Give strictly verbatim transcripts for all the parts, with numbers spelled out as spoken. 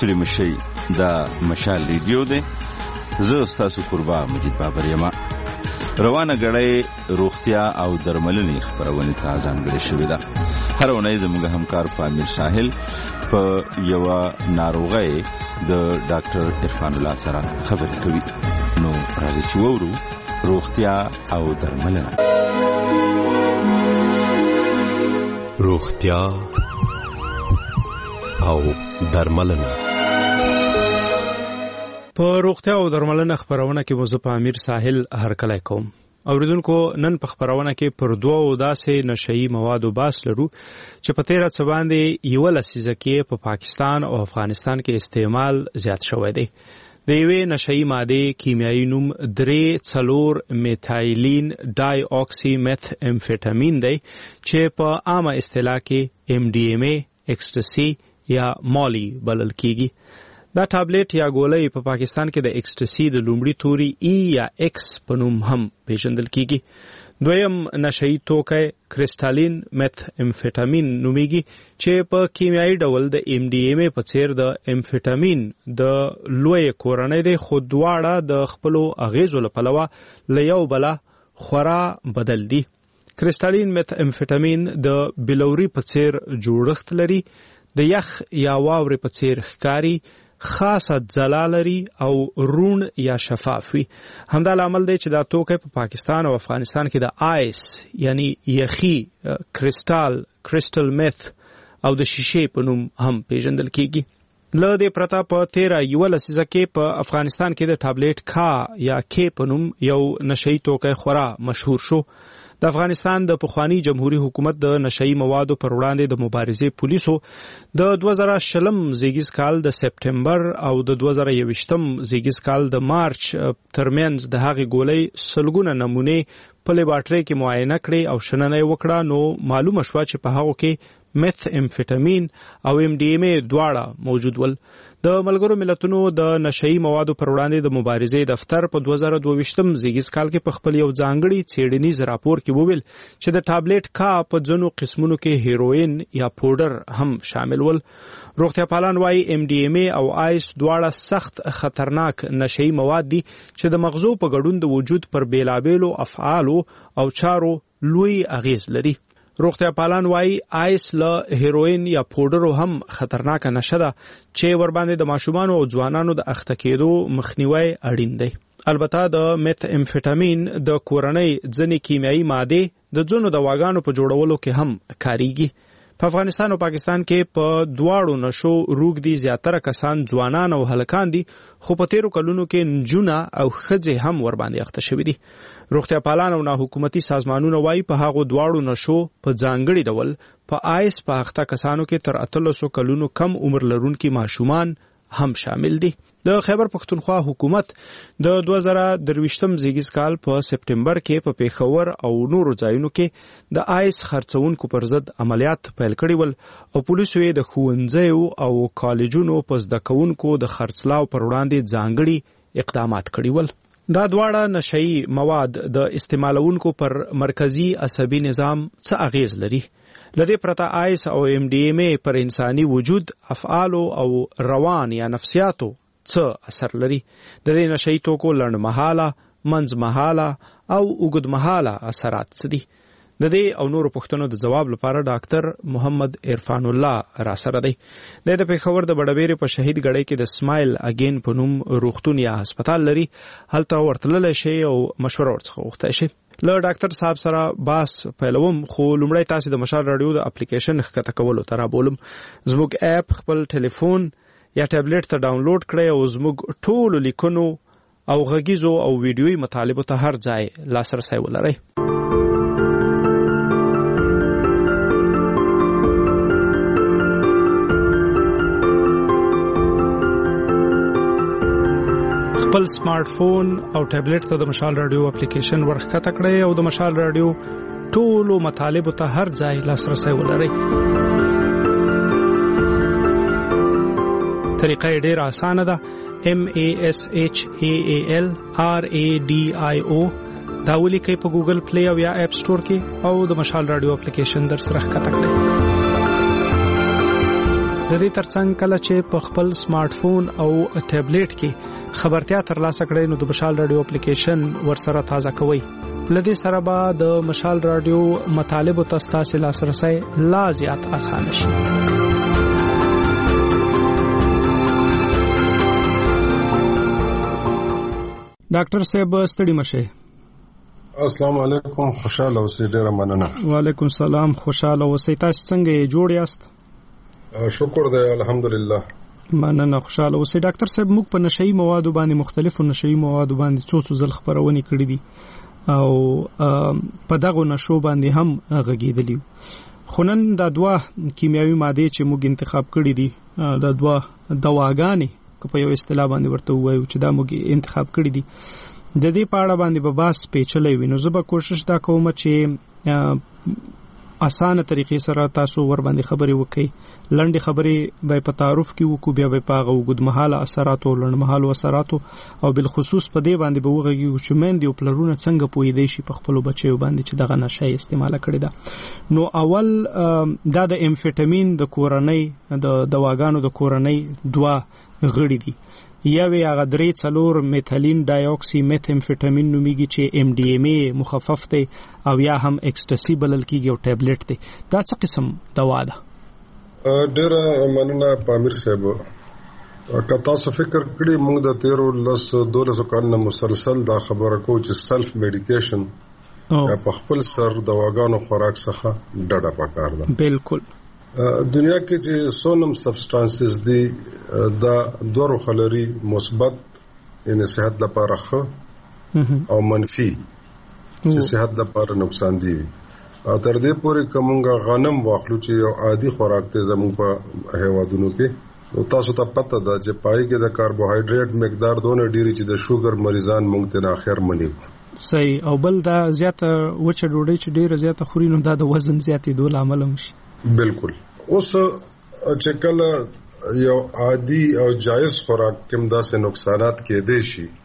ستړي مشي د مشال ریډیو دی. زه ستاسو قربا مجید بابر یم. روانه غړې روغتیا او درملنې خبرونه ته ځانګړې شوې ده. هر اونۍ زموږ همکار پامیر ساحل په یو ناروغي د ډاکټر عرفان الله سره خبرې کوي. نو راځي چې وورو روغتیا او درملنه. روغتیا او درملنه. په روغتیا او درملنه خبرونه کې موضوع پامیر ساحل هرکلی کوم. اوریدونکو نن په خبرونه کې پر دوه داسې نشئی موادو باس لرو چې په تیره څه باندې یو لسیزه کې په پاکستان او افغانستان کې استعمال زیات شوی دی. د یوې نشئی ماده کیمیاوي نوم درې څلور میتایلین ډای اکسی میث امفیټامین دی چې په عامه اصطلاح کې ایم ډي ایم ای، ایکسټسي یا مالی بلل کیږي. دا ټابلیټ یا ګولۍ په پاکستان کې د ایکسټسي د لومړي توري ای یا ایکس په نوم هم پیژندل کیږي. دویم نشئی توکی کرسټالین میث امفیټامین نومیږي چې په کیمیاوي ډول د ایم ډي ایم ای په څیر د امفیټامین د لوی کورنۍ دی، خو دواړه د خپلو اغیزو له پلوه له یو بله خورا بدل دي. کرسټالین میث امفیټامین د بلوري په څیر جوړښت لري، د یخ یا واورې په څیر ښکاري، خاصه ځلا لري او رون یا شفاف وي. همدا لامل دی چې دا توکی په پاکستان او افغانستان کې د آیس یعنی یخي کرسټال کرسټل میث او د شیشې په نوم هم پیژندل کیږي. له دې پرته په تیره یوه لسیزه کې په افغانستان کې د ټابلیټ کا یا کې په نوم یو نشئی توکی خورا مشهور شو. د افغانستان د پخوانی جمهوریت حکومت د نشئی موادو پر وړاندې د مبارزې پولیسو د دوه زره شلم زیږیز کال د سپټمبر او د دوه زره یوویشتم زیږیز کال د مارچ ترمنځ د هغې ګولۍ سلګونه نمونې په لیبارټرۍ کې معاینه کړې او شننه یې وکړه. نو معلومه شوه چې په هغو کې میث امفیټامین او ایم ډي ایم ای دواړه موجود ول. د ملګرو ملتونو د نشئی موادو پر وړاندې د مبارزې دفتر په دوه زره دوه ویشتم زیږیز کال کې په خپل یو ځانګړي څېړنیز راپور کې وویل چې د ټابلیټ کا په ځینو قسمونو کې هیروین یا پوډر هم شامل ول. روغتیا پالان وایي ایم ډي ایم ای او آیس دواړه سخت خطرناک نشئی مواد دي چې د مغزو په ګډون د وجود پر بیلابیلو افعالو او چارو لوی اغیز لري. روغتیا پالان وایي آیس له هیروین یا پوډرو هم خطرناکه نشه ده چې ورباندې د ماشومانو او ځوانانو د اخته کېدو مخنیوی اړین دی. البته د میث امفیټامین د کورنۍ ځینې کیمیاوي مادې د ځینو دواګانو په جوړولو کې هم کاریږي. په افغانستان او پاکستان کې په دواړو نشو روږدي زیاتره کسان ځوانان او هلکان دي، خو په تیرو کلونو کې نجونه او ښځې هم ورباندې اخته شوي دي. روغتیا پالان او ناحکومتي سازمانونه وایي په هغو دواړو نشو په ځانګړي ډول په آیس په اخته کسانو کې تر اتلسو کلونو کم عمر لرونکي ماشومان هم شامل دي. د خیبر پښتونخوا حکومت د دوه زره درویشتم زیږیز کال په سپټمبر کې په پیښور او نورو ځایونو کې د آیس خرڅونکو پر ضد عملیات پیل کړي ول او پولیسو یې د ښوونځیو او کالجونو په زده کوونکو د خرڅلاو پر وړاندې ځانګړي اقدامات کړي ول. دا دواړه نشئی مواد د استعمالونکو پر مرکزی عصبي نظام څه اغیز لري؟ لدې پرته آیس او ایم ډي ایم ای پر انساني وجود، افعالو او روان یا نفسیاتو څه اثر لري؟ د دې نشئی توکو لنډمهاله، منځمهاله او اوږدمهاله اثرات څه دي؟ د دې او نورو پوښتنو د ځواب لپاره ډاکټر محمد عرفان الله را سره دی. د د پیښور د بډبیرې په شهید ګړۍ کې د سمایل اگین په نوم روغتون یا هسپتال لري. هلته ورتللی شي او مشوره ورڅخه غوښتی شي. له ډاکټر صاحب سره باس پیلوم، خو لومړی تاسې د مشال راډیو د اپلیکیشن ښکته کولو ته رابولم. زموږ اپ خپل ټلیفون یا ټابلیټ ته ډاونلوډ کړئ او زموږ ټولو لیکنو او غږیزو او ویډیوي مطالبو ته هر ځای لاسرسی ولرئ. خپل سمارټ فون او ټابلیټ ته د مشال راډیو اپلیکیشن ورښکته کړئ او د مشال راډیو ټولو مطالبو ته هر ځای لاسرسی ولرئ. طریقه یې ډېره اسانه ده. M A S H A A L R A D I O دا ولیکئ په ګوګل پلی او یا اپ سټور کې او د مشال راډیو اپلیکیشن در سره ښکته کړئ. د دې ترڅنګ کله چې په خپل سمارټ فون او ټابلیټ کې خبرتیا ترلاسه کړئ نو د مشال رادیو اپلیکیشن ورسره تازه کوئ. لدې سره به د مشال رادیو مطالب ته ستاسو لاسرسي لا زیات اسانه شي. ډاکټر صاحب ستړي مشه. السلام علیکم، خوشاله اوسئ. ډیره مننه. وعلیکم السلام، خوشاله اوسئ. تاسو څنګه جوړ یاست؟ شکر دی الحمدلله. مننه، خوشاله اوسئ. ډاکټر صاحب موږ په نشئی موادو باندې مختلفو نشئی موادو باندې څو څو ځل خبرونه کړې دي او په دغه نشو باندې هم غږیدلی. خو نن دا دوه کیمیاوي ماده چې موږ انتخاب کړې دي دا دوه دواګانې که په یو اصطلاح باندې ورته وایو چې دا موږ انتخاب کړې دي د دې په اړه باندې به باس پیچلې وي. نو زه به کوشش دا کوم چې اسانه طریقې سره تاسو ور باندې خبرې وکړئ. لنډې خبرې به په تعارف کې وکړو، بیا به په هغه وګدمحاله اثرات او لنډمحاله اثرات او بل خصوص په دې باندې به وغږیږو چې مېندې او پلرونه څنګه پوهېدای شي په خپل بچیو باندې چې دغه نشه استعمال کړي ده. نو اول دا د امفیټامین د کورنۍ د دواګانو د کورنۍ دوا غړي دي. یوه هغه درې څلور میثیلین ډای اکسی میث امفیټامین نومېږي چې ام ډي ام ای مخفف دی او یا هم ایکسټسی بلل کېږي او ټابلیټ دی. دا څه قسم دوا ده؟ ډیره مننه پامیر صاحب. که تاسو فکر کړئ موږ د تیرو لس دولسو کالونو مسلسل دا خبره کوو چې سلف میډیکیشن په خپل سر دواګانو خوراک څخه ډډه پکار ده. بالکل. دنیا کې چې سونم سبسټانسز دي دا دوه خلري مثبت ان صحت لپاره ښه او منفي چې صحت لپاره نقصان دي. او تر دې پورې کومه غنم واخلو چې یو عادي خوراک ته زموږ په هیوادونو کې نو تاسو ته پته ده چې پای کې د کاربوهایډریټ مقدار دونه ډیری چې د شوګر مریضان مونږ ته اخر منی. صحیح. او بل دا زیاته وچه ډوډۍ چې ډیره زیاته خوري نو دا د وزن زیاتې دوه عامل هم شي. بالکل. اوس چې کله یو عادي او جایز خوراک کوم داسې نقصانات کې دي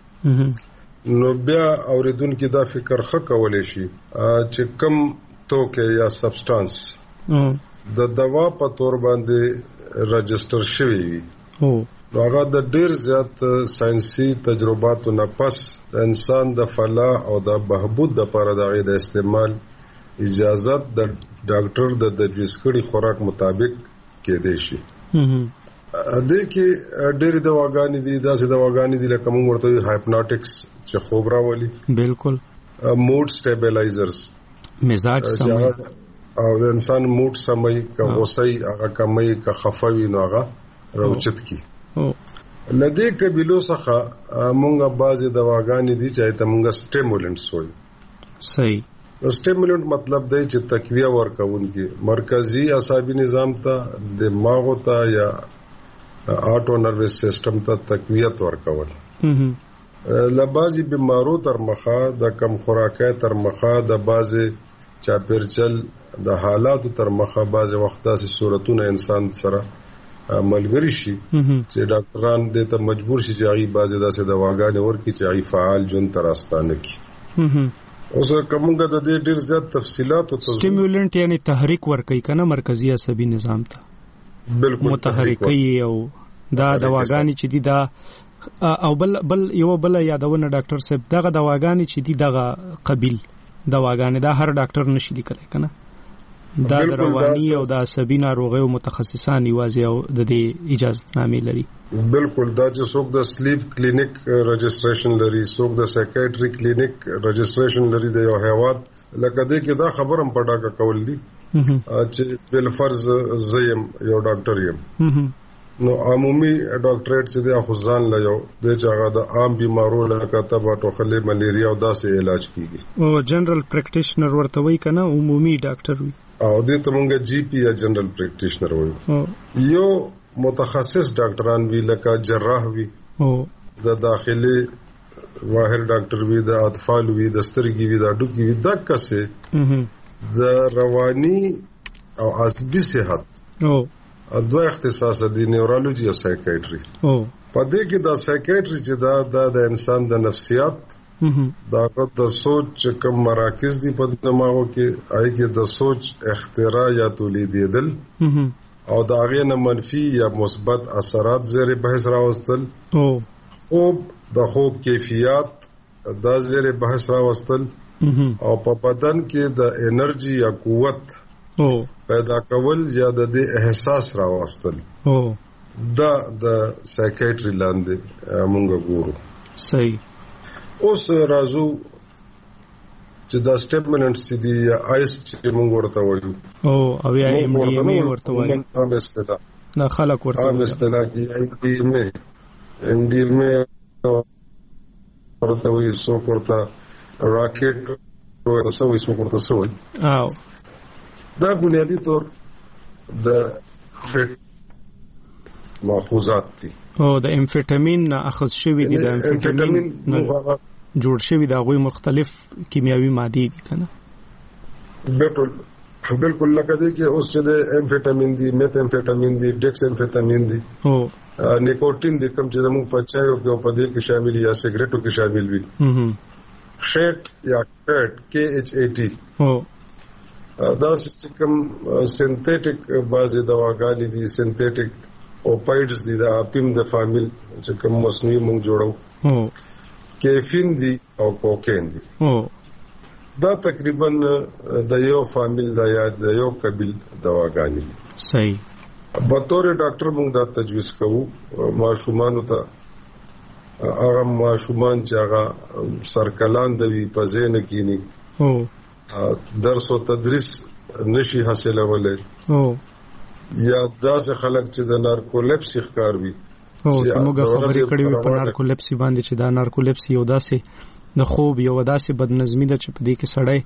شي نو بیا اوریدونکو دا فکر ښه کولای شي چې کوم توکه یا سبسټانس د دوا په تور باندې رجستر شوی وي نو هغه د ډیر زیات ساينسي تجرباتو نه پس د انسان د فلاح او د بهبود لپاره د غي د استعمال اجازت د ډاکټر د تجویز کړي خوراک مطابق کې دی شي. د کې ډېر دواګانې دي داسې دواګانې دي لکه موږ ورته هایپنوټکس چې خوب راولي. بالکل. موډ سټیبلایزرز مزاج سمي او د انسان موډ سمي که غوسه هغه کمي که خفوي نو هغه راوچت کی. لدې قبيلو څخه موږ بعضي دواګانې دي چې ته موږ سټیمولنټس وایي. صحیح. سټیمولنټ مطلب دی چې تقویه ورکوونکی مرکزی اعصابي نظام ته دماغ ته یا آټو نروس سیستم ته تقویت ورکول. لبازي بیمارو تر مخه د کم خوراکه تر مخه د بازي چاپیرچل د حالاتو تر مخه بازي وخت داسې صورتونه انسان سره ملګری شي چې ډاکټران دې ته مجبور شي چې هغه بازي داسې دواګانې ورکړي چې هغه فعال جون تراستانه کی. اوس کومګه د دې ډیر زیات تفصيلات او سټیمولنټ یعنی تحریک ورکوي کنه مرکزی عصبي نظام ته. بالکل متحرکي او دا دواګانې چې دي دا او بل بل یو بل یادونه ډاکټر صاحب دغه دواګانې چې دي دغه قبیل دواګانې دا هر ډاکټر نشي لیکلی کنه. دا د رواني او د عصبي ناروغیو متخصصان یوازې او د دې اجازه نامې لري. بالکل. دا چې څوک د سلیپ کلینیک رجسټریشن لري څوک د سایکیاټری کلینیک رجسټریشن لري د یو هیواد لکه دې کې دا خبرم پډاکه کول دي چې بل فرض زیم یو ډاکټر یم نو عمومي ډاکټریټ چې د خزان لا یو د چاغه د عام بیمارو لکه تبه ټوخلې ملیریا او داسې علاج کیږي. او جنرال پریکټیشنر ورته وای کنه عمومي ډاکټر وي او دې ته مونږه جی پی یا جنرال پریکټیشنر وایو. یو متخصص ډاکټران وی لکه جراح وی او د داخلي واهر ډاکټر وی د اطفال وی د سترګي وی د ډوکی وی د کسه د رواني او عصبي صحت او دوه اختصاص دي نیورولوژي او سایکیاټري. او په دې کې د سایکیاټري چې دا د انسان د نفسیات دا د سوچ کوم مراکز دي په دماغو کې آی کې د سوچ اختراع یا تولیدېدل او د هغې نه منفي یا مثبت اثرات زیر بحث راوستل، خوب د خوب کیفیت دا زیر بحث راوستل، او په بدن کې د انرژي یا قوت پیدا کول یا د دې احساس راوستل دا د سایکیټري لاندې مونږ ګورو. صحیح. اوس راځو چې دا سټیمولنټس دي یا آیس چې مونږ ورته وایو او او یا ایم ډي ایم ورته وایو، عام اصطلاح دا خلک ورته عام اصطلاح کې ایم ډي ایم ایم ډي ایم ورته وایي، سو ورته راکټ ورته سوي، سو ورته سوي. او دا بنیادی طور د ماخوذات دي او د امفیټامین نه اخذ شوی دي، د امفیټامین جوړ شوی دا غوي مختلف کیمیاوي ماده دي کنه. بالکل بالکل لکه دې کې اوس چې د امفیټامین دي، میت امفیټامین دي، ډیکس امفیټامین دي، او نیکوټین دي کوم چې موږ په چایو کې او په دې کې شامل یا سیګریټو کې شامل وي. خیټ یا کټ کې ایچ ای ټي او دا چې کوم سنتیټیک بازي دواګانې دي، سنتیټیک اوپایډز دي، دا پیم د فامیل چې کوم مصنوعي موږ جوړو، کیفین دي او کوکین دي. دا تقریبا د یو فامیل دا یا د یو قبیل دواګانې دي. صحیح. په تور ډاکټر موږ دا تجویز کوو ماشومان ته، هغه ماشومان چې هغه سرکلان دوي په ځین کېنی او درس او تدریس نشي حاصلولای، او یا داسې خلک چې د نارکولیپسي ښکار وي. او موږ خبرې کړې وي په نارکولیپسي باندې چې دا نارکولیپسي یو داسې د خوب یو داسې بدنظمي ده چې په دې کې سړی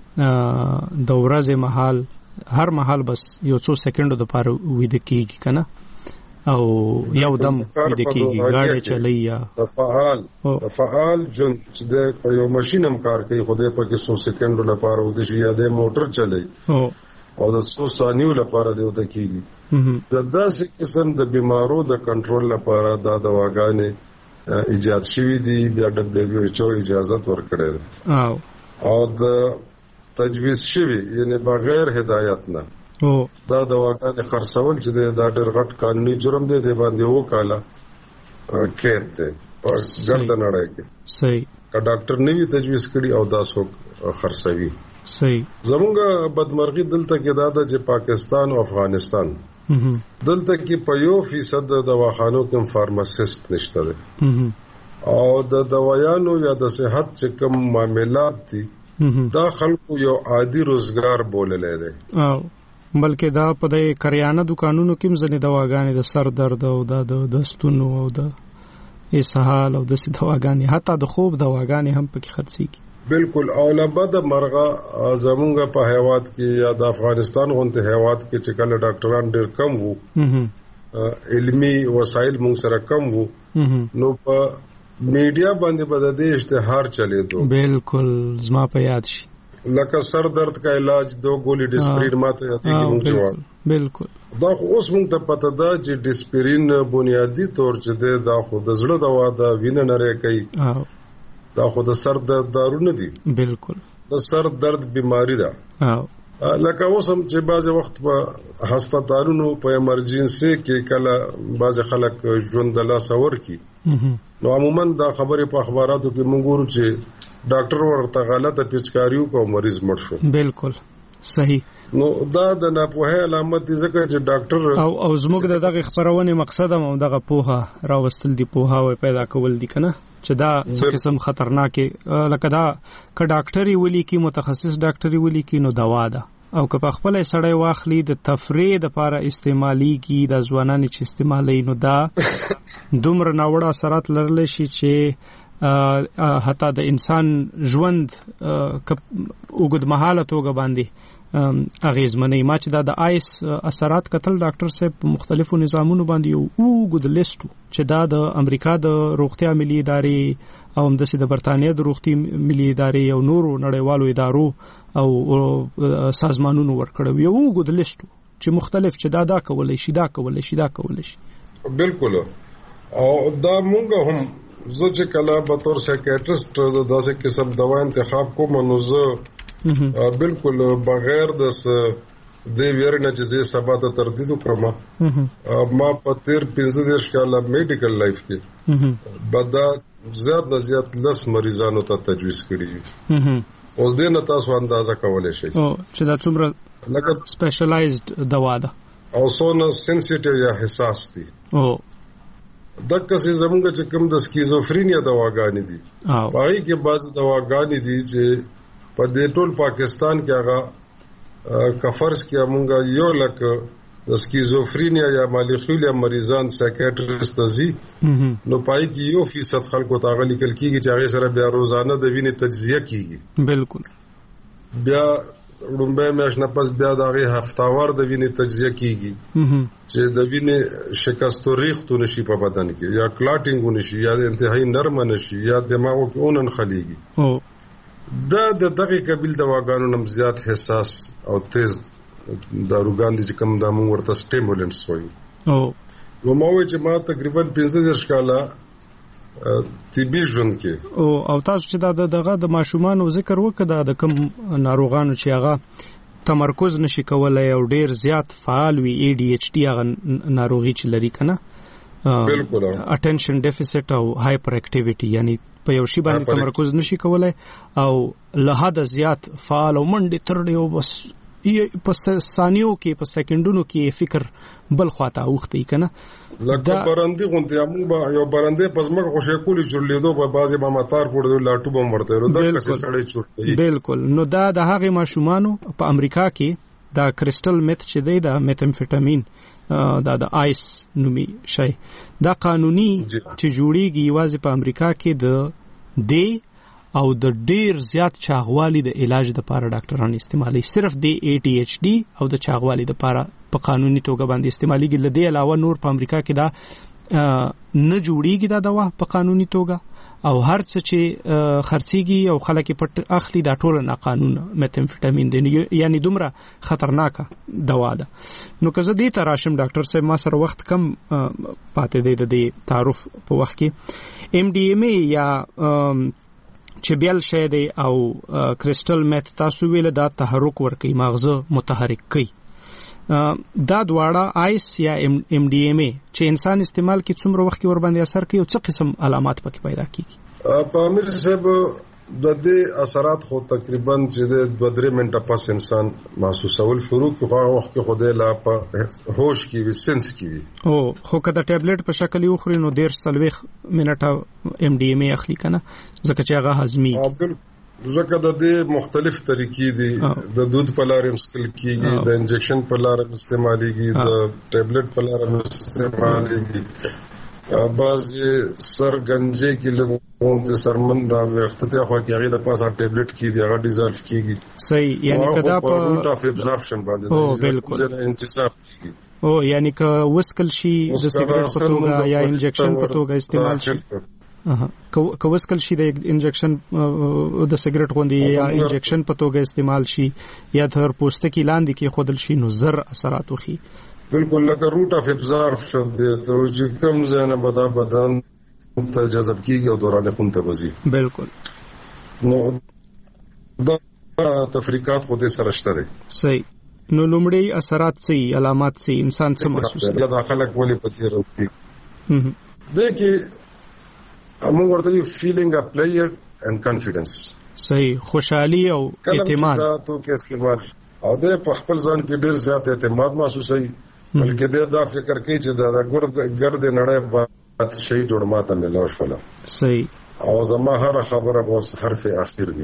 د ورځې مهال هر مهال بس یو څو سکندو د پاره ویده کېږي کنه، او یو دم ویده کېږي، ګاډی چلی یا د فعال د فعال جون چې د یو ماشین هم کار کوي، خو دې په کې څو سکندو لپاره وده شي یا د موټر چلی او د څو ثانیو لپاره دی وده کېږي. د داسې قسم د بیمارو د کنټرول لپاره دا دواګانې ایجاد شوي دي، بیا ډبلیو ایچ او اجازت ورکړی ده او د تجویز شوي یعنی بغیر هدایت نه دا دواګانې خرڅول چې دا ډېر غټ قانوني جرم دی، دی باندې وکاله قید دی په ګرده نړۍ کې. صحیح. که ډاکټر نه وي تجویز کړي او دا څوک خرڅوي. صحیح. زمونږ بدمرغي دلته کې دا ده چې پاکستان او افغانستان دلته کې په یو فیصد د دواخانو کې فارماسیست نشته دی، او د دوايانو یا د صحت چې کوم معاملات دي دا خلکو یو عادي روزګار بوللې دی، او بلکې دا په د کریانه دکانونو کې مزنه دواګانې د سر درد او د دستونو او د اسهال او د سې دواګانې حتی د خوب دواګانې هم پکې خرڅېږي. بالکل. او لبد مرغه زمونږ په هیواد کې یا د افغانستان غونډه هیواد کې چې کله ډاکټران ډېر کم وو، علمي وسایل موږ سره کم وو، نو په میډیا باندې به د اشتهار چلیدو. بالکل زما په یاد شي لکه سر درد کا علاج دو ګولې ډیسپرین ماته یادېږي موږ جواب. بالکل. دا اوس موږ ته پته ده چې ډیسپرین بنیادی طور چې دا خو د زړه دوا ده، وینه نری کوي، دا خو د سر درد دارو نه دي. بالکل. د سر درد بیماری ده. لکه اوس هم چې بعض وخت په هسپتالونو په ایمرجنسي کې کله بعض خلک ژوند د لاس اور کی، نو عموما دا خبره په اخباراتو کې موږ ګورو چې ډاکټر ورته غلطه پیچکاریو کو مریض مړ شو. بالکل صحیح. نو دا د ناپوهه علامت دي ځکه چې ډاکټر او او زموږ د دغه خبرونه مقصد هم دغه پوهه راوستل دي، پوهه پیدا کول دي کنه چې دا څه قسم خطرناک لکه دا ک ډاکټري ولي کی متخصص ډاکټري ولي کی نو دوا ده، او که په خپل سړی واخلي د تفریح لپاره استعمالي کی د ځوانانو چې استعمالي نو دا دومره ناوړه اثرات لرلی شي چې حتی د انسان ژوند اوږد مهاله توګه باندې اغیزمنې. ما چې دا د آیس اثرات کتل ډاکټر صاحب په مختلفو نظامونو باندې یو اوږد لیستو چې دا د امریکا د روغتیا ملي ادارې او همداسې د برتانیې د روغتیا ملي ادارې او نورو نړیوالو ادارو او سازمانونو ورکړو، یو اوږد لیستو چې مختلف چې دا دا کولای شي دا کولای شي دا کولای شي. بالکل. او دا مونږ هم زه چې کله به تور سایکیټریسټ داسې قسم دوا انتخاب کوم نو زه بالکل بغیر د د ویرنه چې سبا ته تردید وکړم ما په تیر پنځه دیرش کاله میډیکل لایف کې بدا زیات نه زیات لس مریضانو ته تجویز کړي اوس دې نه تاسو اندازه کولای شئ چې دا څومره لکه سپیشلایزډ دوا ده او څونه سنسټیو یا حساس دي او دغه څه زموږ چې کوم د سکیزوفرینیا دواګانې دي هغه کې بعض دواګانې دي چې په دې ټول پاکستان کې هغه کفرس کې موږ یو لکه د سکیزوفرینیا یا مالیخولیا مریضان سایکیاټریست دي نو پای کې یو فیصد خلکو ته غلي کل کیږي چې هغه سره بیا روزانه د وینې تجزیه کیږي بالکل بیا رومبه مېش نه پس بیا دغه هفتاوار د وینې تجزیه کیږي چې د وینې شکست او ریختو نشي په بدن کې یا کلاټینګ نشي یا انتهایی نرم نشي یا دماغو کې اونن خليږي دا د دغه قبیل دواګانو نم زیات حساس او تیز داروګان دي چې کوم د موږ ورته سټیمولنټس وایي او نو ما وایي چې ما تقریبا پنځه دیرش کاله طبي ژوند کې او او تاسو چې دا دغه د ماشومان ذکر وکړه د کوم ناروغانو چې هغه تمرکز نشي کولای او ډیر زیات فعال وي اي ډي ایچ ډي هغه ناروغي چې لري کنه بالکل اټینشن ډیفیسټ او هایپر اکټیویټي یعنی په یو شی باندې تمرکز نشي کولای او له حد زیات فعال او منډه ترډي او بس په ثانیو کې په سکندونو کې فکر بل خواته اوختي کنه لکه برندې غونډه موږ یو برندې پزمک خوشې کولی چورلیدو په بازي به ماتار پورې لاټو بم ورته ورو د کسې سړې چورته بالکل نو دا د هغه ماشومانو په امریکا کې دا کریسټل میث چې دی دا میتامفیټامین دا د آیس نومي شی دا قانوني چې جوړیږي یوازې په امریکا کې د دی او د ډیر زیات چاغوالي د علاج د لپاره ډاکټران استعمالي صرف د اي ټي ایچ ډي او د چاغوالي د لپاره په قانوني توګه باندې استعماليږي لدې علاوه نور په امریکا کې دا نه جوړیږي دا دوا په قانوني توګه او هر څه چې خرڅيږي او خلک پټ اخلي دا ټول نه قانون میتامفیټامین دی یعنی دومره خطرناکه دوا ده نو که زه دې ته راشم ډاکټر صاحب ما سره وخت کم پاتې دی د تعارف په وخت کې ام ډي ام ای یا چې بیل شه دی او کریسټل میث تاسو ویل دا تحرک ورکي مغزه متحرک کوي دا دواړه آیس یا ام ډي ام ای چې انسان استعمال کې څومره وخت ور باندې اثر کوي او څه قسم علامات پکې پیدا کیږي په امیر صاحب د دې اثرات خو تقریبا چې د دوه درې منټه پس انسان محسوسول شروع کوي هغه وخت کې خوده لا په هوش کې وي سنس کې وي او خو کله ټابلیټ په شکل یو خوري نو ډیر سلويخ منټه ام ډي ام ای اخلي کنه ځکه چې هغه هضمي ځکه د دې مختلف طریقې دي د دود په لار مسکل کیږي د انجکشن په لار استعماليږي د ټابلیټ په لار استعماليږي بعض سر گنجې کې لګون د سرمن دا وختته خو کې هغه د پاسه ټابلیټ کې دی هغه ډیزالف کیږي صحیح یعنی کدا په روټ اف ابزورپشن باندې او بالکل انتصاب کیږي او یعنی که وسکل شي د سیګریټ په توګه یا انجکشن په توګه استعمال شي اها که وسکل شي د انجکشن د سیګریټ غوندي یا انجکشن په توګه استعمال شي یا تر پوستکی لاندې کې خودل شي نو زر اثرات وخی بالکل لکه روټ اف ابزورپشن دی ته چې کوم ځنه بدا بدن ته جذب کیږي او دوران خون ته وځي بالکل نو دا تفریقات خو دې سره شته دي صحیح نو لومړی اثرات سي علامات سي انسان څه محسوس کوي دا خلک ولې پتی راوړي دغه موږ ورته یو فیلینګ اف پلیئر اند کانفیډنس صحیح خوشحالي او اعتماد دا تو کې استعمال او د خپل ځان کې ډیر زیات اعتماد محسوسوي بلکې دا فکر کوي چې دا ګرد نړۍ بات شي جوړ ماته ملو شول صحیح او زما هر خبره بوس حرف اخر وي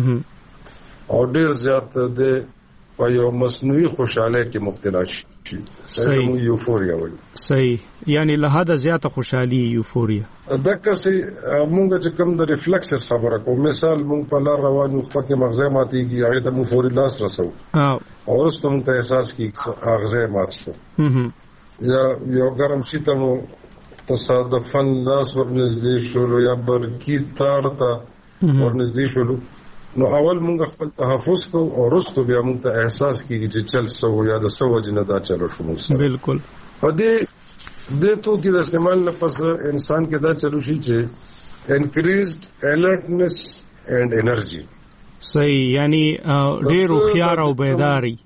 او ډیر زیات د په یو مصنوعي خوشاله کې مبتلا شي صحیح یوفوریا وایي صحیح یعنی له حد زیاته خوشحالي یوفوریا دغه سي مونږ چې کوم د ریفلکسز خبره کوم مثال مونږ په لار روانو خو کې مغزه ماتيږي هغه ته مو فوري لاس رسو او ورسته مونږ ته احساس کی مغزه مات شو یا یو ګرم شي ته مو تصادفاً لاس ورنږدې شو یا برکی تار ته ورنږدې شو نو اول مونږ خپل تحفظ کو او رستو بیا مونږ ته احساس کیږي چې چل سو یا د سو جن دا چلو شو مونږ بالکل په دې د تو کې د استعمال نه پس انسان کې دا چلو شي چې انکریزډ الرټنس اینڈ انرژي صحیح یعنی ډېر خيار او بیداری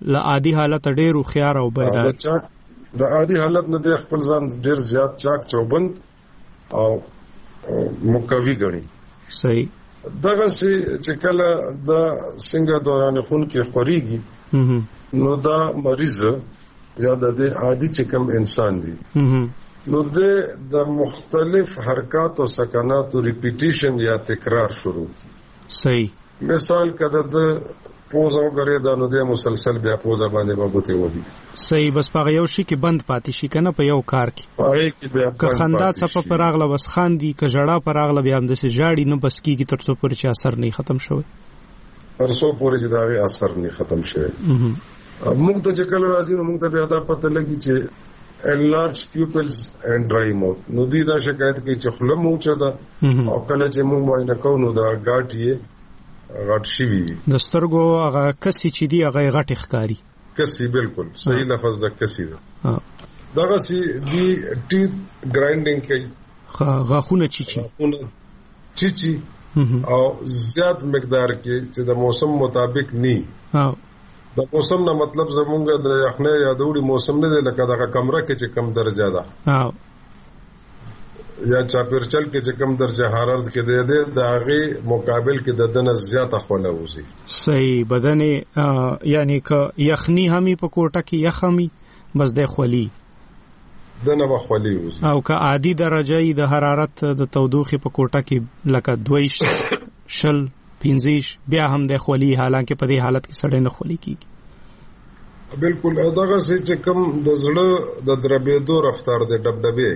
ل عادي حالت ډېر خيار او بیدار د عادي حالت نه د خپل ځان ډېر زیات چاک چوبند او مقوي غني. صحیح. دغه چې کله د څنګه دوران خون کې خوريږي نو دا مریض یا د عادي چې کوم انسان دی نو د مختلف حرکات او سکنات او ریپیټیشن یا تکرار شروع کی. صحیح. مثال کده د پوز او غره د نو د مسلسل بیا پوز باندې وګته وږي. صحیح. بس په یو شي کې بند پاتې شي کنه په یو کار کې. پای کې بیا که خندا څه په راغله بس خاندي که جړه په راغله بیا هم د سي جاړي نه بس کیږي تر څو پورې چې اثر نه ختم شوی. تر څو پورې چې دا اثر نه ختم شوی. موږ ته چې کله راځي نو موږ ته بیا دا پته لګي چې enlarged pupils and dry mouth. نو دې دا شکایت کوي چې خوله مو چا ده او کله چې موږ معاینه کوو نو دا غاټ یې غاټ شي وي. د سترګو هغه کسي چې دی هغه غټ ښکاری. کسي بالکل صحیح لفظ د کسي ده. دغه سي دی ټیث ګرایندینګ کوي. غاخونه چیچی. غاخونه چیچی او زیات مقدار کې چې د موسم مطابق ني. ها د موسم نه مطلب زمونږ د یخنۍ یا دوړي موسم نه دی لکه دغه کمره کې چې کم درجه ده ها یا چاپیرچل کې چې کم درجه حرارت کې دی د هغه مقابل کې د دنه زیاته خوله وځي. صحیح. بدن یعنی که یخنی همي په کوټه کې یخمي بس د خولي دنه بخولي وځي او که عادي درجه د حرارت د تودوخه په کوټه کې لکه دویش شل پینځیش بیا هم د خولي حالانکه په دې حالت کې سړی نه خولي کیږي. بالکل. دغه چې کوم د زړه د دربېدو رفتار د ډبډبې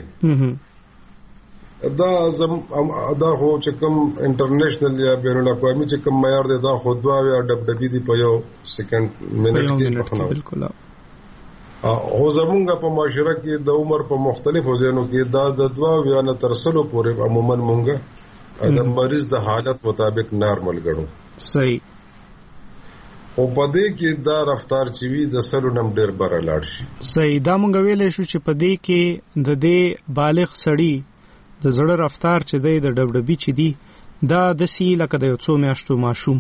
دا زم دا هو چې کوم انټرنیشنل یا بین الاقوامي چې کوم معیار دی دا خو دوا یا ډبډبې دی په یو سکند منټ کې پخنه. بالکل. او زمونږ په معاشره کې د عمر په مختلفو ځایونو کې دا د دوا یا نه ترسلو پورې عموما مونږه د مریض د حالت مطابق نارمل غړو. صحیح. او په دې کې دا رفتار چې وی د سلو نم ډېر بر لاړ شي. صحیح. دا مونږ ویلې شو چې په دې کې د دې بالغ سړی د زړه رفتار چې دی د ډبډبي چې دی دا د سی لکه د یو څو میاشتو ماشوم.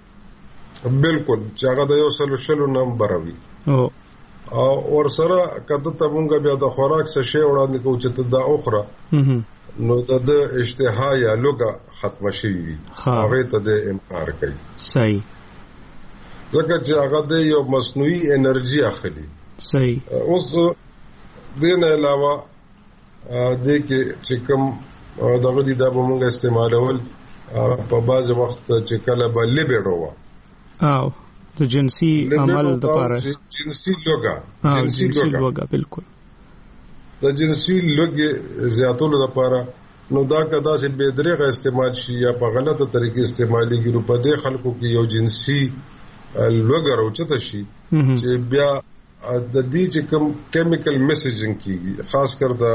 بالکل. چې هغه د یو سلو شلو نم بروي. او او ورسره کده ته مونږ بیا د خوراک څه شی وړاندې کوو چې ته دا اخره نو د اشتها یا لوګه ختم شي وي هغه ته د انکار کوي. صحیح. ځکه چې هغه د یو مصنوعي انرژي اخلي. صحیح. اوس دین علاوه د کې چې کوم دغه دي د موږ استعمالول په بعض وخت چې کله به لیبیډو وا او د جنسي عمل د لپاره جنسي لوګه جنسي لوګه بالکل د جنسي لوګي زیاتولو لپاره نو دا کدا چې بيدرغه استعمال شي یا په غلطه طریقې استعمالي ګرو په دې خلکو کې یو جنسي لوګه راوچته شي چې بیا د دې چې کوم کیمیکل میسیجینګ کیږي خاص کر دا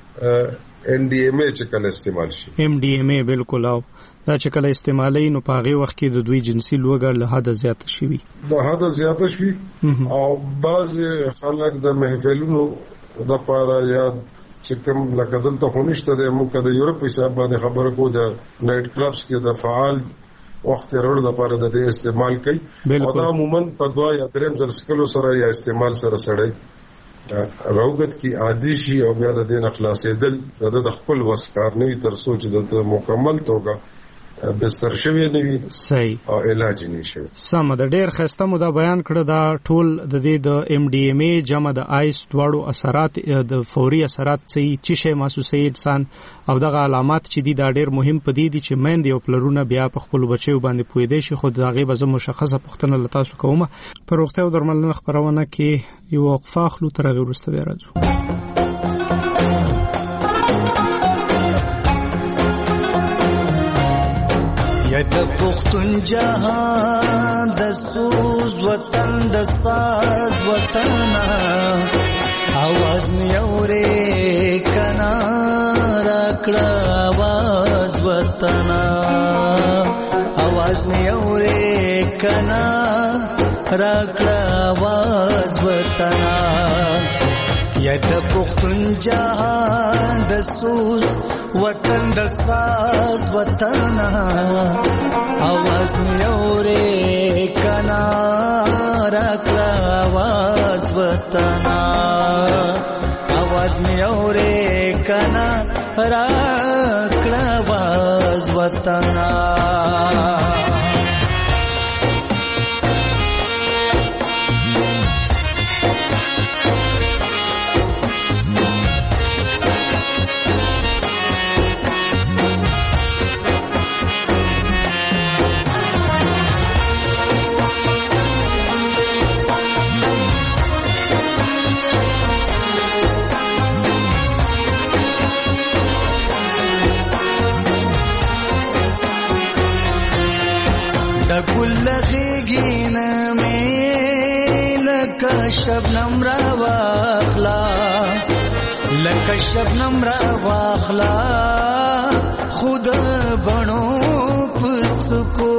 ان ډي ام ای چې کله استعمال شي ام ډي ام ای بالکل او دا چې کله استعمالي نو په هغه وخت کې د دوی جنسي لوګه له حد زیات شي وي د حد زیات شي او بعض خلک د محفلونو د لپاره یا چې کوم لکه دلته خونشته د موږ د یورپ حساب باندې خبره کو د نایټ کلبز کې د فعال وخت وروړو لپاره د استعمال کوي او دا عموما په دوا یا دریم ځل سکلو سره یا استعمال سره سړی روغت کی عادي شي او بیا د دین اخلاصېدل د خپل وسکار نه تر سوچ د مکمل توګه بستر شوی نه وي صحیح او علاج نشي سم د ډېر خسته مو دا بیان کړ دا ټول د دې د ام ډي ام ای جمع د آیس دواړو اثرات د فوري اثرات چې شي محسوسي انسان او دغه علامات چې دي دا ډېر مهم پدې دي چې مند یو پلرونه بیا په خپل بچو باندې پوي دي شي خو دغه به مشخصه پښتنه لتا سو کومه پر وخته او درملنه خبرونه کې یو وقفه خلو تر غیر ورسته راځو یا د پختون جهان د سوز وطن د ساز وطن आवाज می اورې کنا راکړه आवाज وطن आवाज می اورې کنا راکړه आवाज وطن یا د پختون جهان د سوز وطن د ساز وطن आवाज می اورې کنا راکړه راکړه आवाज وطنا आवाज می اورې کنا راکړه आवाज وطنا گل غیگین میں لکا شبنم را واخلا لکا شبنم را واخلا خود بنو پسکو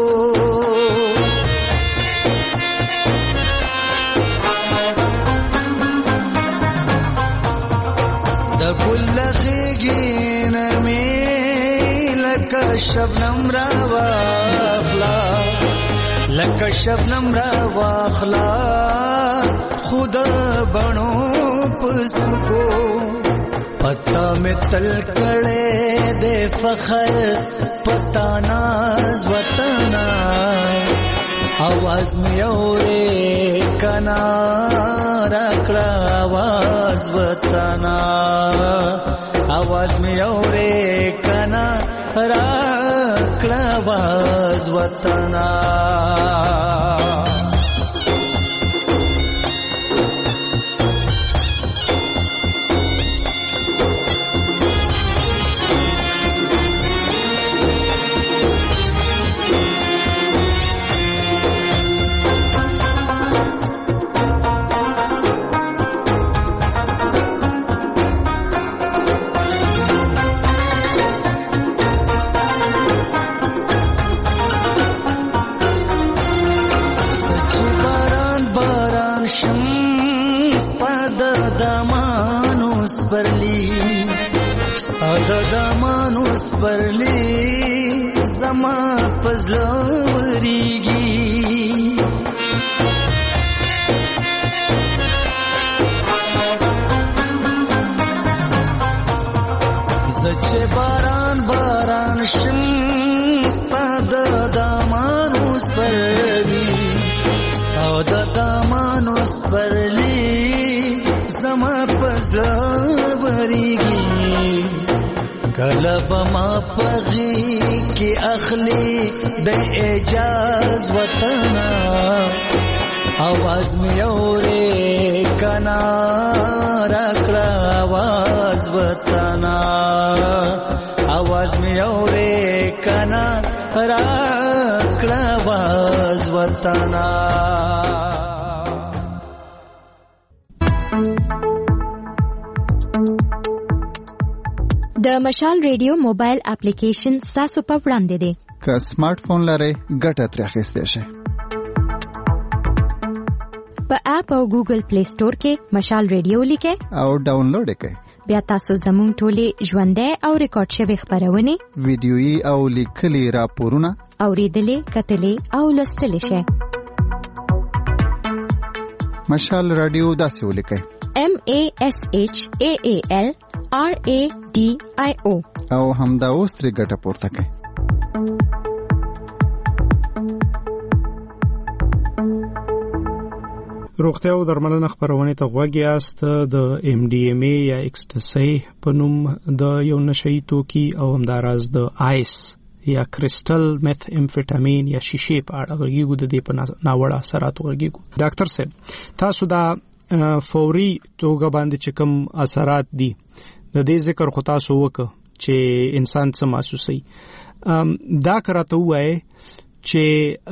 دا گل غیگین میں لکا شبنم را واخلا لکه شبنم را واخلا خود بنو پسکو پتا میں تل کڑے دے فخر پتا ناز وطنا आवाज میں اورے کنا راکڑا आवाज وطنا आवाज میں اورے کنا راکڑا आवाज وطنا دمانوس برلی زما پزلوریگی زچه باران باران شم ستاد دمانوس برلی ستاد دمانوس برلی زما پزلوریگی کلب ما پغی کی اخلی دے اجاز وطنا आवाज میں اورے کنا راکڑا आवाज وطنا आवाज میں اورے کنا راکڑا आवाज وطنا د مشال ریډیو موبایل اپلیکیشن تاسو په وړاندې دی که سمارټ فون لرئ ګټه ترې اخیستی شئ په اپ او ګوګل پلی سٹور کې مشال ریډیو لیکئ او ډاونلوډ یې کړئ بیا تاسو زموږ ټولې ژوندۍ او ریکارډ شوې خپرونې ویډیويي او لیکلي راپورونه اورېدلې کتلې او لوستلی شئ مشال رادیو داسې ولیکئ M A S H A A L R A D I O او همدا اوس ترې ګټه پورته کړئ روغتیا او درملنه خپرونې ته غوږ یاست د ایم ډي ایم ای یا اکسټسي په نوم د یو نشئی توکي او همداراز د آیس یا کریسټل میث امفیټامین یا شیشې په اړه غږیږو د دې په ناوړه اثراتو غږیږو ډاکټر صاحب تاسو دا فوري توګه باندې چې کوم اثرات دي د دې ذکر خو تاسو وکړه چې انسان څه محسوسوي دا کراته وایي چې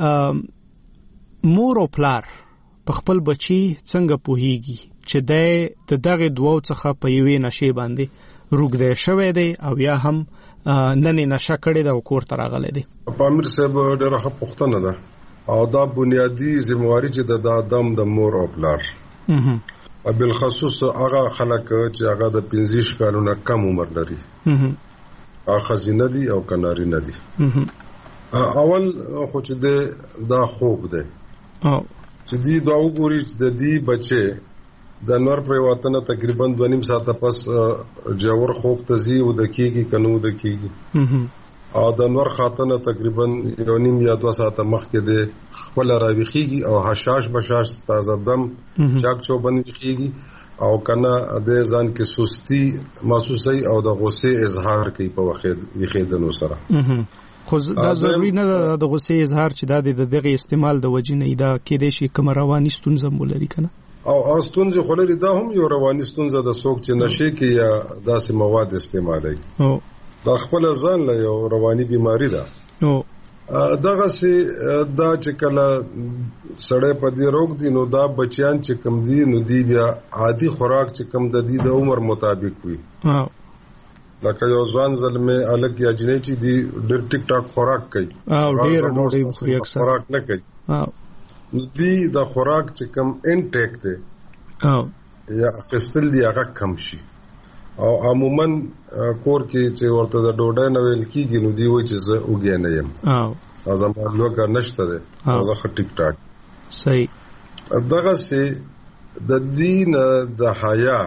مور او پلار په خپل بچي څنګه پوهیږي چې د دغه دوو څخه په یوې نشې باندې روغدې شوی دی او یا هم نن نشه کړی دا کور ته راغلی دی پامیر صاحب ډېره ښه پوښتنه ده او دا بنیادی ذمہواری چې د آدم د مور او پلار او بالخصوص هغه خلک چې هغه د پنځه کالونو کم عمر لري هغه خزینه دي او کناري نه دي اول خو چې دا خوب دی چې دی دا وګوري چې د دې بچي د نور پر وطن تقریبا دوه نیم ساعته پس جوړ خوب تزي او د کیږي کنو د کیږي او د نور خاتنه تقریبا یو نیم یا دوه ساعته مخکې د خپل راويخيږي او حشاش بشاش تازه دم چاک چوبن ویخيږي او کنه د ځان کې سستی محسوسي او د غصه اظهار کوي په وخت ویخیدنو سره. خو دا ضروري نه د غصې اظهار چې د دغه استعمال د وجې نه دا کې د شي کوم رواني ستونزه مولري کنه او استونزه خلري دا هم یو رواني ستونزه د سوق چې نشي کې یا داسې مواد استعمالي او دا خپل ځان له یو رواني بيماري ده. نو دغه سي دا چې کله سړی په دې روغ دي نو دا بچیان چې کم دي نو دی بیا عادي خوراک چې کم د دې د عمر مطابق وي. ها لکه یو ځوان زلمه الګ یا جنې چې دی ډېر ټیک ټاک خوراک کوي او ډېر ډوډۍ خوري اکثر خوراک نه کوي. ها دی د خوراک چې کم انټیک دی او یا خپل دی هغه کم شي او عموما کور کې چې ورته د ډوډۍ نه ویل کیږي نو دی وایي چې زه وګیا نه یم او زما لوګه نشته ده او زه ټیک ټاک صحیح. دغه سي د دین د حیا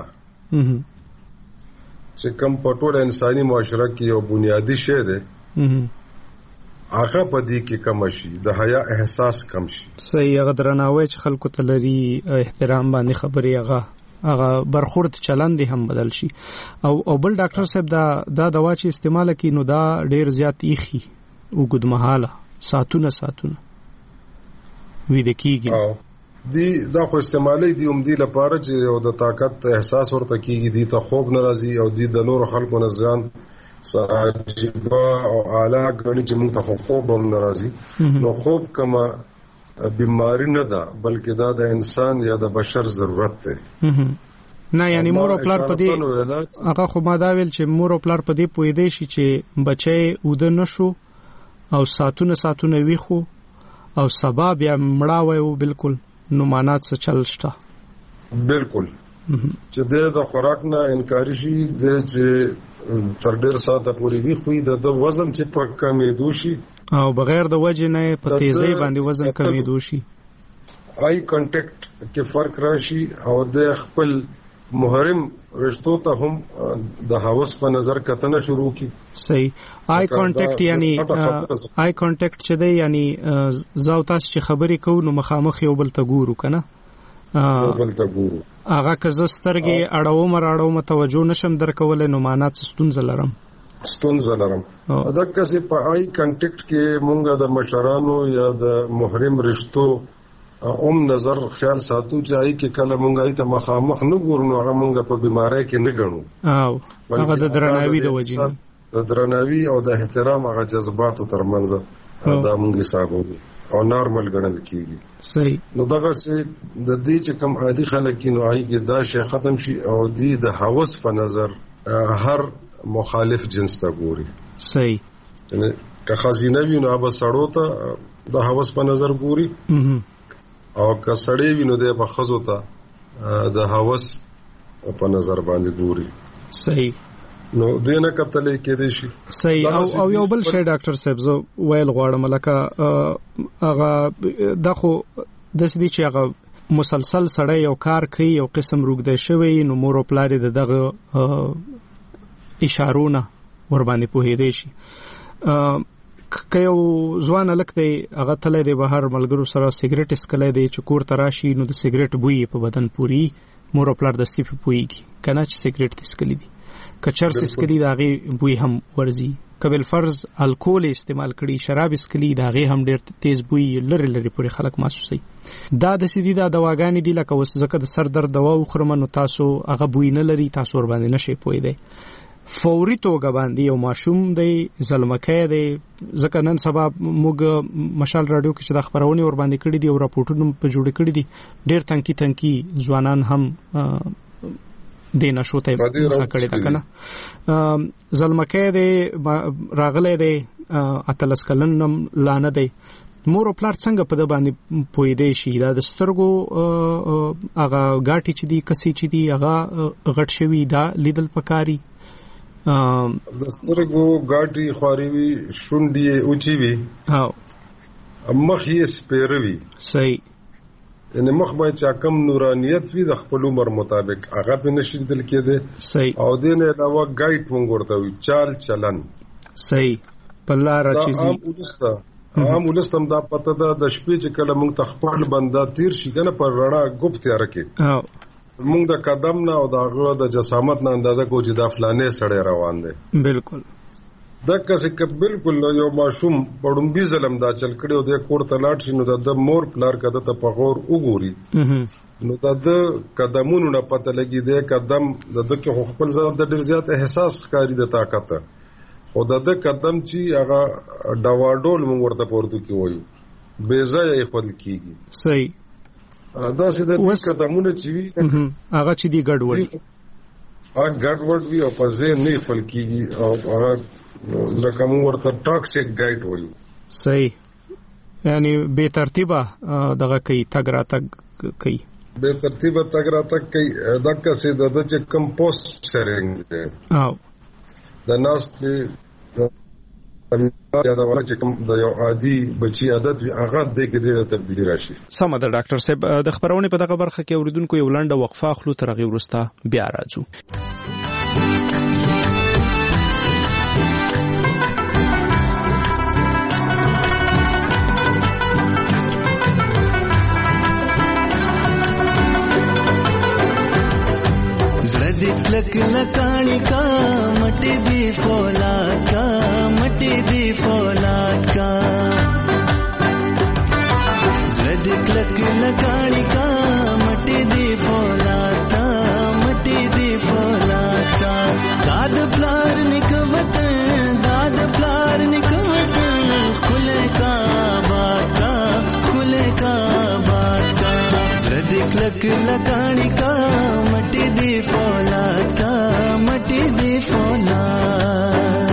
چې کوم په ټول انساني معاشره کې یو بنیادی شی دی هغه په دې کې کم شي د حیا احساس کم شي. صحیح. هغه درناوی چې خلکو ته لري احترام باندې خبري هغه هغه برخورد چلند هم بدل شي او او بل ډاکټر صاحب دا دا دوا چې استعمال کړي نو دا ډیر زیات ایخي وګد مهاله ساتونه ساتونه وې د کیږي دی دا خو استعمالي دی هم دی لپاره چې یو د طاقت احساس ورته کیږي دی ته خوب ناراضي او دی د نور خلکو نه ځان ساجبا او اعلی غني چې موږ ته خوب هم ناراضي نو خوب کما بیماری نه ده بلکې دا د انسان یا د بشر ضرورت ده. نه یعنی مور او پلار په دې هغه خو ما دا ویل چې مور او پلار په دې پوي دی چې بچي ود نشو او ساتونه ساتونه وی خو او سبب یا مړاوي او بالکل نو مانات څه چل شته بالکل چې د خوراک نه انکار شي د چې تر ډیر ساعته پورې وی خو د وزن چې په کمې دوشي او بغیر د وجه نه په تیزی باندې وزن کمیدو شي آی کانټیکټ کې فرق راشي او د خپل محرم رشتو ته هم د هوس په نظر کتنه شروع کی. صحیح. آی کانټیکټ یعنی آی کانټیکټ چې دی یعنی زاو تاسو چې خبرې کوو نو مخامخ یو بل ته ګورو کنه یو بل ته ګورو هغه که زه سترګې اړوم راړوم توجه نشم درکول نو مانات ستونزه لرم ستونزه لرم. دا کسي په آی کانټیکټ کې مونږه د مشرانو یا د محرم رشتو اوم نظر خیال ساتو چې آی کې کله مونږه ته مخامخ نه ګورو نو هغه مونږه په بیماری کې نه ګڼو او هغه د درناوي د وجې د درناوي او د احترام هغه جذباتو ترمنځ دا مونږه حسابو او نارمل ګڼل کیږي. صحیح. نو دغه سي د دې چې کم عادي خلک نو آی کې دا شی ختم شي او د هوس په نظر هر مخالف جنس ته ګوري. صحیح. یعنی که خزینه وي نو هغه سړو ته د هوس په نظر ګوري او که سړی وي نو د بخزو ته د هوس په نظر باندې ګوري. صحیح. نو دینه کتلې کې دي شي. صحیح. او او یو بل شی ډاکټر صاحب زو ویل غواړم لکه هغه دغه د سدي چې هغه مسلسل سړی یو کار کوي یو قسم روګدې شوی نو مور او پلار دغه اشارونه ور باندې پوهېدې شي. که یو ځوان الک دی هغه تللی دی بهر ملګرو سره سیګریټ اسکلی دی چې کور ته راشي نو د سیګریټ بوی په بدن پوري مور او پلار دستي په پوهېږي کنه چې سیګریټ اسکلی دی که چرس اسکلی د هغې بوی هم ورځي که بالفرض الکول استعمال کړي شراب اسکلی د هغې هم ډېر تیز بوی لرې لرې پورې خلک محسوسوي. دا داسې دي دا دواګانې دي لکه اوس ځکه د سر درد دوا وخورم نو تاسو هغه بوی نه لري تاسو ور باندې نشئ پوهېدی فوري توګه باندې یو ماشوم دی زلمکی دی ځکه نن سبا موږ مشال رادیو کې چې د خبرونې ور باندې کړي دي او راپورټونه په جوړ کړي دي ډېر تنکي تنکي ځوانان هم د نشو ته مخه کړي ده کنه زلمکی دی راغلی دی اتلس کلن لانه دی مور او پلار څنګه په د باندې پوهېدی شي دا د سترګو هغه ګاټې چې دي کسې چې دي هغه غټ شوي دا لیدل پکاري د سترګو ګاټي خواري وي شونډې اوچي وي او مخ یې سپېره وي. صحیح. ان مخ به چا کم نورانیت وي د خپل عمر مطابق هغه په نشي دل کېده صحیح او دین علاوه ګایډ مونږ ورته وي چال چلن صحیح په لار چیزي عام ولسته عام ولستم دا پته ده د شپې چې کله مونږ تخپل بندا تیر شي کنه پر رڼا ګوپ تیار کې او مونږ د قدم نه او د هغه د جسامت نه اندازه کو چې دا فلانه سړی روان دی بالکل دغه څه بالکل یو ماشوم پړمبي ظلم دا چل کړي او د کور ته لاړ شي نو د مور پلار کده ته په غور وګوري نو د قدمونو نه پته لګي د قدم د دغه خپل ځان د ډیر زیات احساس ښکاری د طاقت خو د قدم چې هغه ډواډول مونږ ورته پورته کی وایو بے ځای خپل کیږي صحیح دا چې د قدمونو چې وي هغه چې دی ګډوډ هغه ګډوډ وي او په ځای نه خپل کیږي او هغه لکه مونږ ورته ټاکسیک ګایډ وایو صحیح یعنی بے ترتیبه دغه کوي تګ را تګ کوي بے ترتیبه تګ را تګ کوي دغه څه د چې کمپوسټ شیرینګ دی او د ناس ته دا ولا چې کوم د یو عادي بچي عادت وي هغه د کې ډېره تبدیلی راشي. سم ده ډاکټر صاحب د خبرونه په دغه برخه کې اوریدونکو یو لنډه وقفه اخلو تر هغه وروسته بیا راځو. لک لکانی کا مٹی دی فولاد کا مٹی دی فولاد کا زدک لک لکانی کا مٹی دی فولاد کا مٹی دی فولاد کا داد پلار نکوتن داد پلار نکوتن کھلے کا بات کا کھلے کا بات کا زدک لک لکانی کا مٹی دی فولاد کا مٹی دی فولاد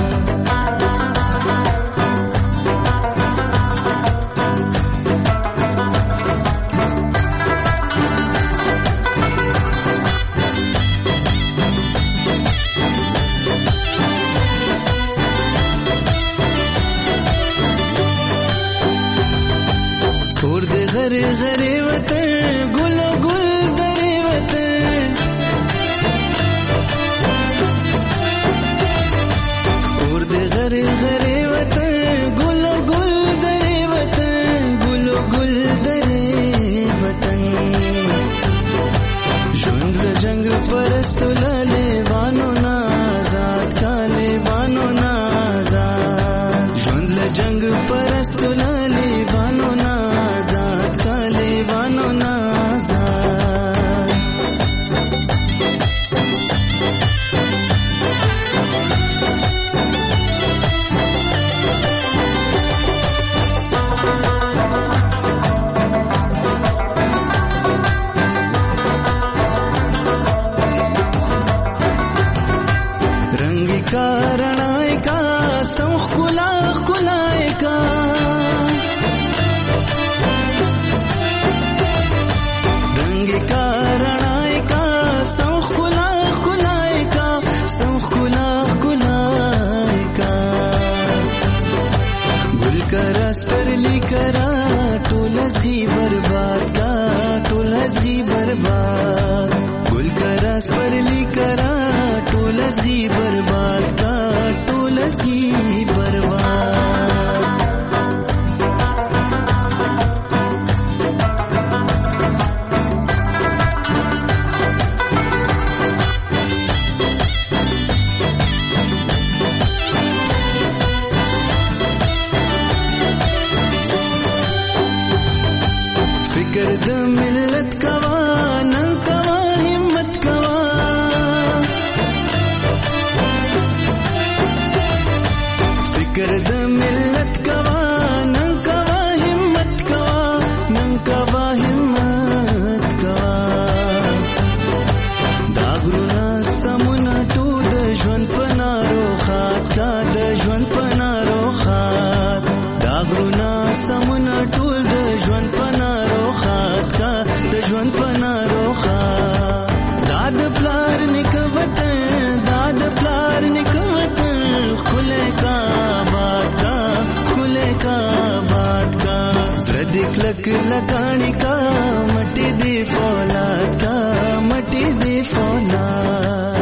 اور دے غری غری وطن گل گل دری وطن اور دے غری غری وطن گل گل دری وطن گل گل دری وطن ژوند جنگ پرست لالے بانو نازاد کالے بانو نازاد ژوند جنگ پرست لالے بانو نازاد کالے بانو نازاد रंग का रणाय का सौख कुला कुलाय का रंग का रणाय का सौख कुला कुलाय का सौख कुला कुलाय का गुल का रस पर लिकरा टोलस ही बर्बाद का टोलस ही बर्बाद गुल का रस पर लिकरा टोलस ही बर्बाद का टोलस ही बर्बाद फिक्र द मिल्लत कवा न कवा हिम्मत कवा फिक्र द मिल्लत कवा न कवा हिम्मत कवा न कवा हिम्मत कवा दागरुना समुना टू द ژوند پنارو خات کا د ژوند پنارو خات दागरुना समुना ټول د ژوند پنارو خات کا د ژوند پنارو خات داد پلار نکوتن داد پلار نکوتن کھلے کا بات کا کھلے کا بات کا زردک لک لکانی کا مټي دی فولاد کا مټي دی فولاد.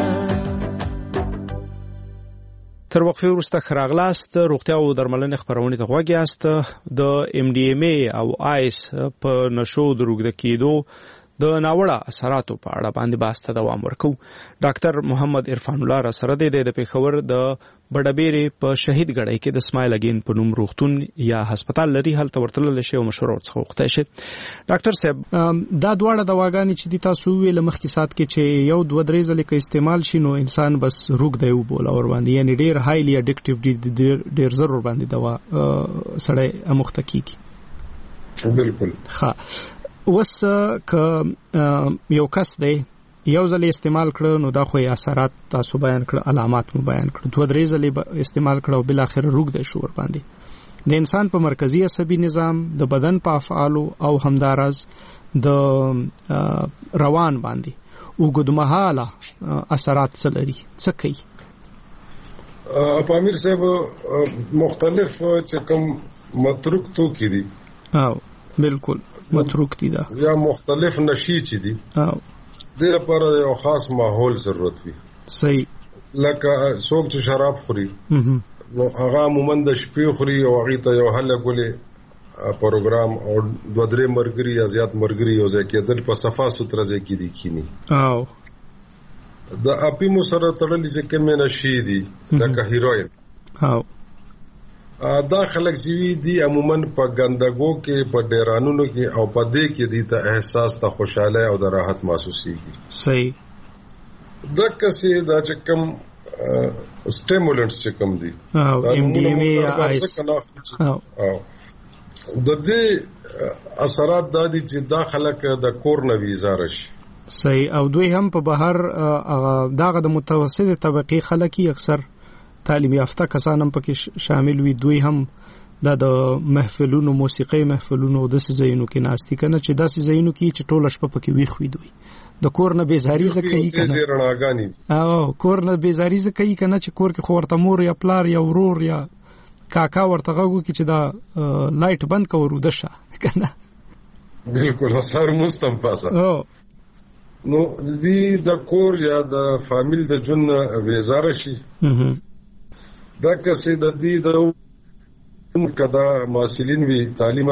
تر وقفه وروسته خراغلاست روغتیا او درملنې خبرونه ته غوږی است. د ام ډي ام ای او آیس په نشو دروغ د کېدو د ناوړه اثراتو په اړه باندې باسته دوام ورکو. ډاکټر محمد عرفان الله را سره دی د پیښور د بډبېرې په شهید غړی کې د اسماعیل اگین په نوم روغتون یا هسپتال لري، هلته ورتلل شي او مشوره ورڅخه وغوښته شي. ډاکټر صاحب دا دواړه دواګانې چې دي تاسو ویل مخکې سات کې چې یو دوه درې ځلې کې استعمال شي نو انسان بس روغ دی وبول اور باندې یعنی ډیر هایلی اډیکټیو دي، ډیر ضرور باندې دوا سړی امخته کیږي. بالکل ها وس ک یو کس دی یو ځل استعمال کړ نو دا خو یې اثرات تاسو بیان کړ، علامات مو بیان کړ، دوه درې ځلې استعمال کړ او بل اخر روغ دی شو ور باندې. د انسان په مرکزی عصبي نظام، د بدن په افعالو او همدارز د روان باندې وګدمحاله اثرات څه لري، څه کوي؟ پامیر صاحب مختلف چې کوم متروک توکي دي او بالکل متروک دي دا یا مختلف نشي چې دي او د لپاره یو خاص ماحول ضرورت وي. صحیح. لکه څوک چې شراب خوري نو هغه عموما د شپې خوري او هغه ته یو هله ګولې پروګرام او دوه درې مرګري یا زیات مرګري یو ځکه دل په صفه ستر ځکه دي کینی او د اپی مو سره تړلې چې کوم نشي دي لکه هیروین او دا خلک چې دي عموما په ګندګو کې په ډیرانونو کې او په دې کې دي ته احساس ته خوشاله او د راحت محسوسيږي. صحیح. دا کسي دا چې کوم سټیمولنټس چې کوم دي او ام ډي ام ای یا آیس او د دې اثرات د دې چې داخله د کور نه ویزا راشي. صحیح. او دوی هم په بهر داغه د متوسطه طبقه خلک اکثر تعلیم یافته کسان هم پکې شامل وي، دوی هم د محفلونو موسیقي محفلونو د سيزینو کې ناشتي کنه چې د سيزینو کې چې ټوله شپه پکې ویخ وي، دوی د کور نه بیزاری زکې کنه او کور نه بیزاری زکې کنه چې کور کې خورته مور یا پلار یا ورور یا کاکا ورته غوږو کې چې دا لایټ بند کو ورو دشه کنه. بالکل سر مستم پاسه او نو دې د کور یا د فامیل د جن وزاره شي دا کسي د دې د کدا ماسلین وی تعلیم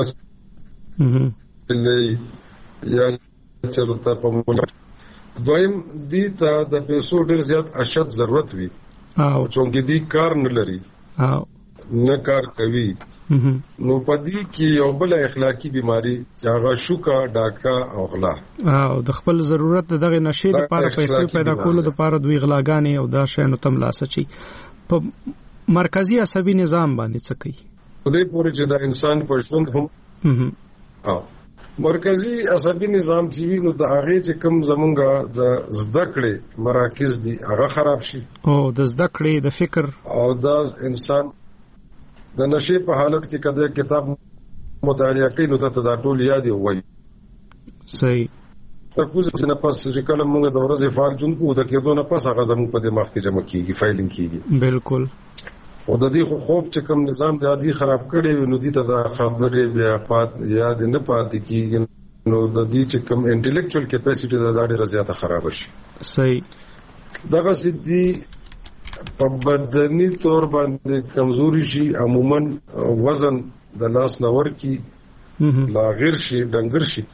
لې یا چرته په مولا دویم دې ته د پیسو ډیر زیات اشد ضرورت وي او چې دې کار نه لري او نه کار کوي نو پدې کې یو بل اخلاقی بیماری چې هغه شوکا ډاکا او غلا او د خپل ضرورت دغه نشي د لپاره پیسې پیدا کولو د لپاره دوی غلاګانې او دا شینو تم لاسچي په مرکزی عصبي نظام باندې څه کوي؟ دې پورې چې د انسان په ژوند هم او مرکزی عصبي نظام چې وینو د هغه چې کوم زمونږه د زده کړې مراکز دي هغه خراب شي او د زده کړې د فکر او د انسان د نشي په حالت کې کده کتاب مطالعه کوي نو ته دا ټول یاد وي. صحیح. تاسو چې نه پاس چې کله موږ د ورځې فعال جون کو د کېدو نه پاس هغه زموږ په دماغ کې جمع کیږي، فایلینګ کیږي. بالکل. او د دې خو خوب چې کوم نظام د عادي خراب کړي نو دي ته د خبرې بیا پات یاد نه پاتې کیږي نو د دې چې کوم انټلیکچوال کیپاسټي د ډېر زیاته خراب شي. صحیح. دغه سدي په بدني تور باندې کمزوري شي، عموما وزن د لاس نور کی لا غیر شي ډنګر شي.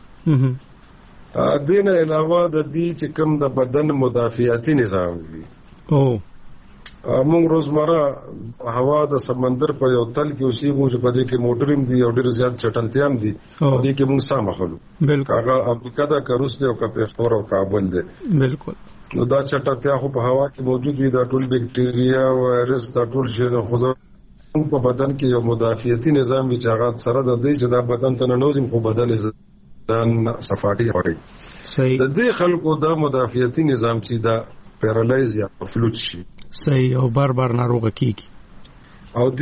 ا دینه علاوه د دې چې کوم د بدن مدافعتي نظام وي او موږ روزمره هوا د سمندر په یو تل کې اوسېږو چې په دې کې موټریم دي او ډېر زیات چټلتیا هم دي او دې کې موږ سامخلو. بالکل. هغه امریکا د کروس دی او کپېختور او کابل دی. بالکل. نو دا چټلتیا خو په هوا کې موجود وي، دا ټول بکټیریا او وایرس دا ټول شی نه خو په بدن کې یو مدافعتي نظام وي چې هغه سره د دې چې دا بدن ته نه نوځي خو بدن ځان صفاټي کوي. صحیح. د دې خلکو دا مدافعتي نظام چې دا پیرالایز یا فلوت شي. صحیح. او بار بار ناروغ کیږي او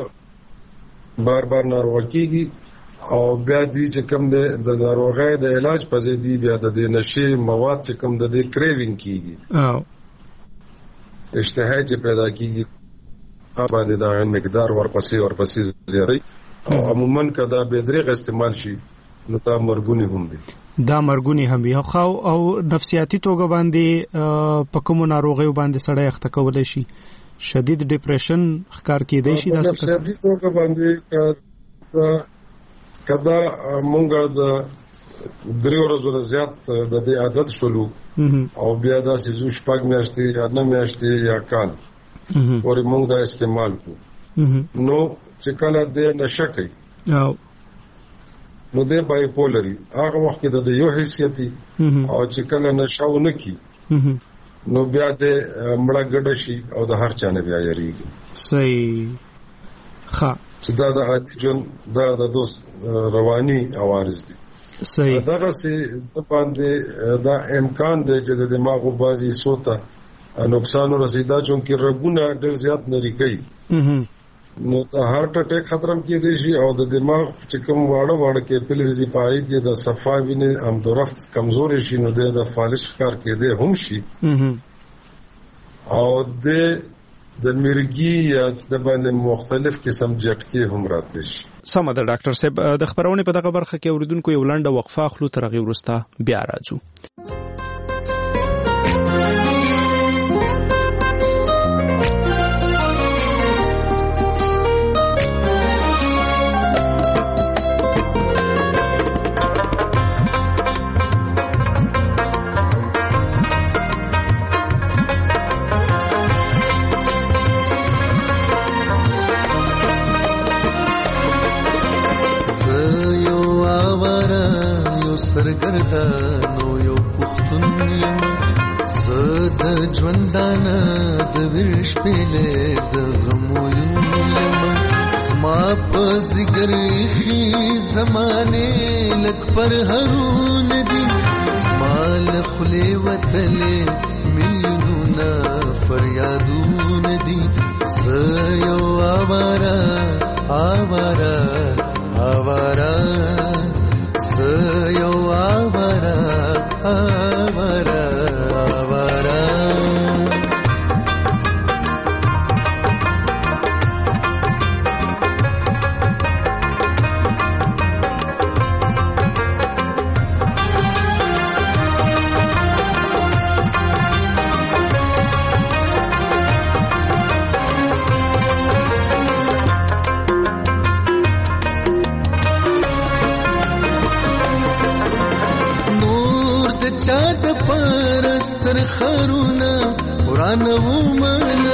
دې بار بار ناروغ کیږي او بیا دې چې کوم د ناروغۍ د علاج په ځای دی بیا د دې نشي مواد چې کوم د دې کریوینګ کیږي او اشتها چې پیدا کیږي باندې دا مقدار ورپسې ورپسې زیاتې او عموما کدا به درې استعمال شي نو دا مرګونی هم دي دا مرګونی هم وي خو او نفسیاتي توګه باندې په کوم ناروغیو باندې سړی اخته کولای شي شدید ډیپریشن ښکار کېدای شي دا نفسیاتي توګه باندې کدا مونږه د درې ورځې زیات د دې عادت شولو او بیا دا سيزو شپږ میاشتې یا نه میاشتې یا کال پورې مونږ دا استعمال کو نو چې کله دې نشه کوي نو دې بای پولري هغه وخت د یو حیثیتي او چې کله نشه ونه کی نو بیا دې مړه ګډه شي او د هر چا نه بیا یریږي صحیح ښه چې دا د جون دا د دوست رواني عوارض دي صحیح دا سي د باندې دا امکان دی چې د دماغ بازي سوته نقصان ورسېدا چې رګونه ډېر زیات نری کوي نو د هارت اٹیک خطر هم کېدای شي او د دماغ چې کوم واړه واړه کیپلریز پای دي د صفا وینې هم درفت کمزوري شي نو د فالش ښکار کېدای هم شي او د د مرګي یا د باندې مختلف قسم جټکي هم راتلی شي. سمه ده ډاکټر صاحب د خبرونه په دغه برخه کې اوریدونکو یو لنډه وقفه اخلو تر هغه وروسته بیا راځو. سرګردانو یو پښتون یم زه د ژوندانه د ویرش پیلې د غمو یم زما په زګر خي زمانه لک پر هرون دي زما له خلې وتلې میلیونونه فریادون دي زه یو آواره آواره آواره yo avara avara avara چاد پرستر خرونا قرآن ومانا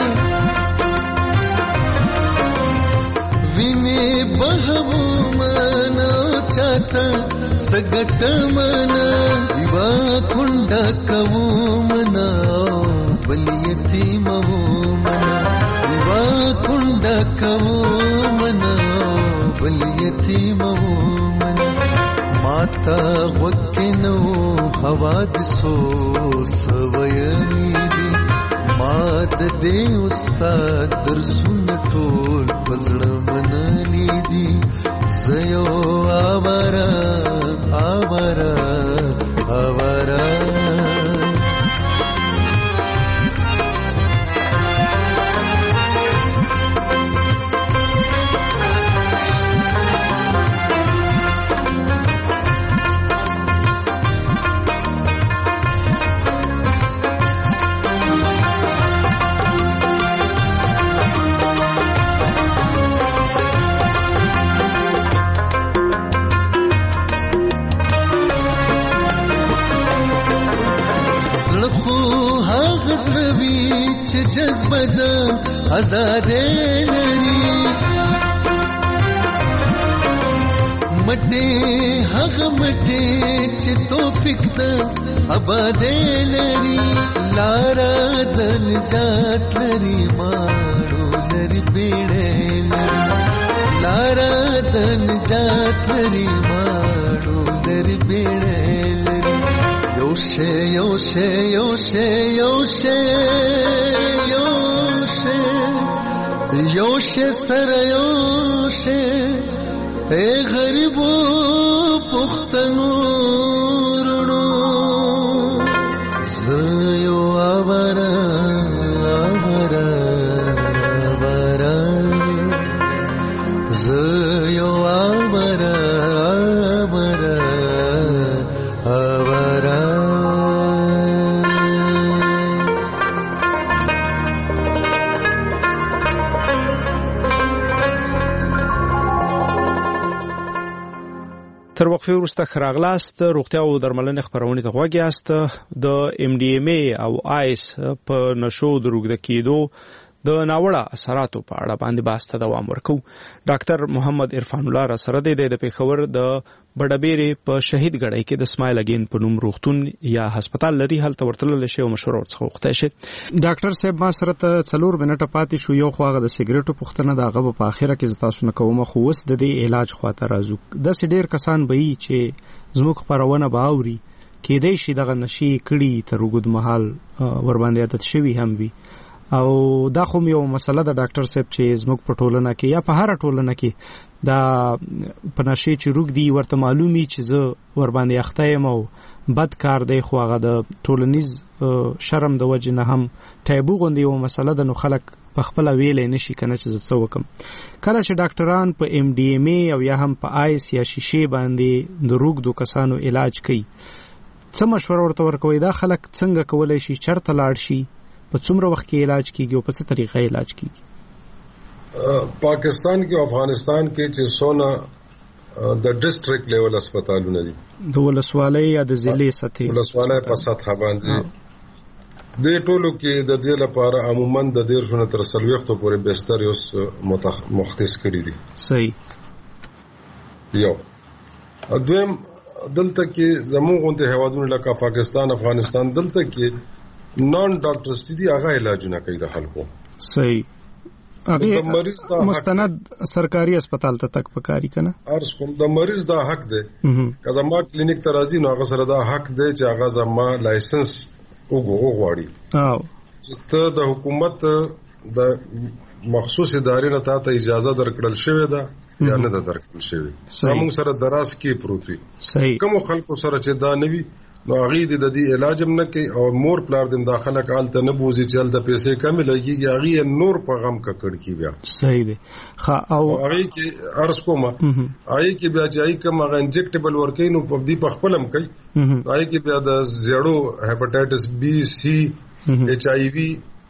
ویني بهو مانا چاته سګټ مانا دیوا کونډه کوو منا بل یتیم وو منا دیوا کونډه کوو منا بل یتیم وو منا ماتا وکنو حوادثو سوینی دی ماد دی استاد درسون ټول پزړه منلی دی زيو آوارا آوارا آوارا جذبه د آزادې لري مټې هغه مټې چې توفیق د آبادې لري لارا د نجات لري ماړو لري بیړې لري لارا د نجات لري ماړو لري بیړې لري یوشه یوشه یوشه یوشه یوشه سر یوشه ته غریبو پختنو رونو زيو آوارا آوارا آوارا زيو آوارا آوارا تر وقفه وروسته خراغلاست روغتیا او درملنې خبرونه ته غوږی است د ام ډي ام ای او آیس په نشو دروغ د کېدو د ناوړه اثراتو په اړه باندې باسته دوام ورکو. ډاکټر محمد عرفان الله را سره دی د پیښور د بډبېری په شهید غړی کې د اسماعیل اگین په نوم روغتون یا هسپتال لري هلته ورتلل شي او مشوره ورڅخه وخته شي. ډاکټر صاحب ما سره ته څلور منټه پاتې شو، یو خواغه د سیګریټو پوښتنه د هغه په اخره کې تاسو نه کوم، خو اوس د دې علاج خواته راځو. د سې ډیر کسان به یي چې زموږ خبرونه باوري کې دی شي دغه نشي کړي تر وګد محل ور باندې عادت شوی هم وي، او دا خو یو مسله د ډاکټر صاحب چې زموږ په ټولنه کې یا په هر ټولنه کې دا په نشي چې روګ دی ورته معلومي چې زه ور باندې اخته یم او بد کار دی، خو هغه د ټولنیز شرم د وجې نه هم ټایبو غوندې یو مسله د نو خلک په خپل ویلې نشي کنه چې زه څه وکم. کله چې ډاکټران په ام ډي ام ای او یا هم په آیس یا شیشې باندې د روګ دو کسانو علاج کوي، څه مشوره ورته ورکوي؟ دا خلک څنګه کولای شي چرته لاړ شي، په څومره وخت کې علاج کیږي او په څه طریقه علاج کیږي؟ پاکستان کې او افغانستان کې چې سونه د ډیسټریکټ لیول هسپتالونه دي، د ولسوالۍ یا د ضلع سطحي ولسوالۍ په سطح باندې د ټولو کې د دې لپاره عموما د ډیر شونه تر سلويختو پورې بستر یوس مختص کړی دي. صحیح. یو دویم دلته کې زموږ غونډه هوادونه لکه پاکستان افغانستان دلته کې نان ډاکټرز دي هغه علاجونه کوي د خلکو. صحیح. هغه مستند سرکاري هسپتال ته تک پکاري کنه ارس کوم د مریض دا حق دی که زما کلینیک ته راځي نو هغه سره دا حق دی چې هغه زما لایسنس وګوري او چې ته د حکومت د مخصوص ادارې نه ته اجازه درکړل شوې ده یا نه ده درکړل شوې، موږ سره دراز کې پروت وي. صحیح. کوم خلکو سره چې دا نوي نو هغه د دې علاج هم نه کوي او مور پلار دم داخله کال ته نه بوزي چې د پیسې کم لګيږي هغه نور په غم کا کړ کی بیا. صحیح دی. خا او هغه کې ارز کومه هغه کې بیا چې هغه کوم هغه انجکټیبل ورکې نو په دې په خپلم کوي، هغه کې بیا د زیړو هپاتایټس بی سی ایچ آی وی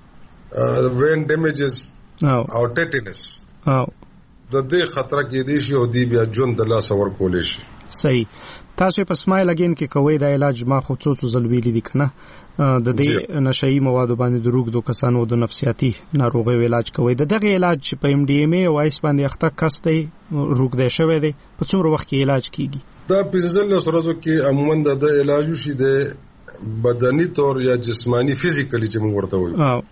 وین ډیمیجز او ټیټنس او د دې خطر کې دي شي او دی بیا جون د لاس ور کولې شي. صحیح. تاسو په اسماعیل اگین کې کوي دا علاج ما خو څو څو ځل ویلي دي کنه د دې نشئی موادو باندې د روغ دو کسانو د نفسیاتي ناروغیو علاج کوي. د دغه علاج په ام ډي ام ای او آیس باندې اخته کس دی روغ دی شوی دی په څومره وخت کې علاج کیږي؟ دا پنځلس ورځو کې عموما د علاج شي د بدني تور یا جسمانی فزیکلی چې موږ ورته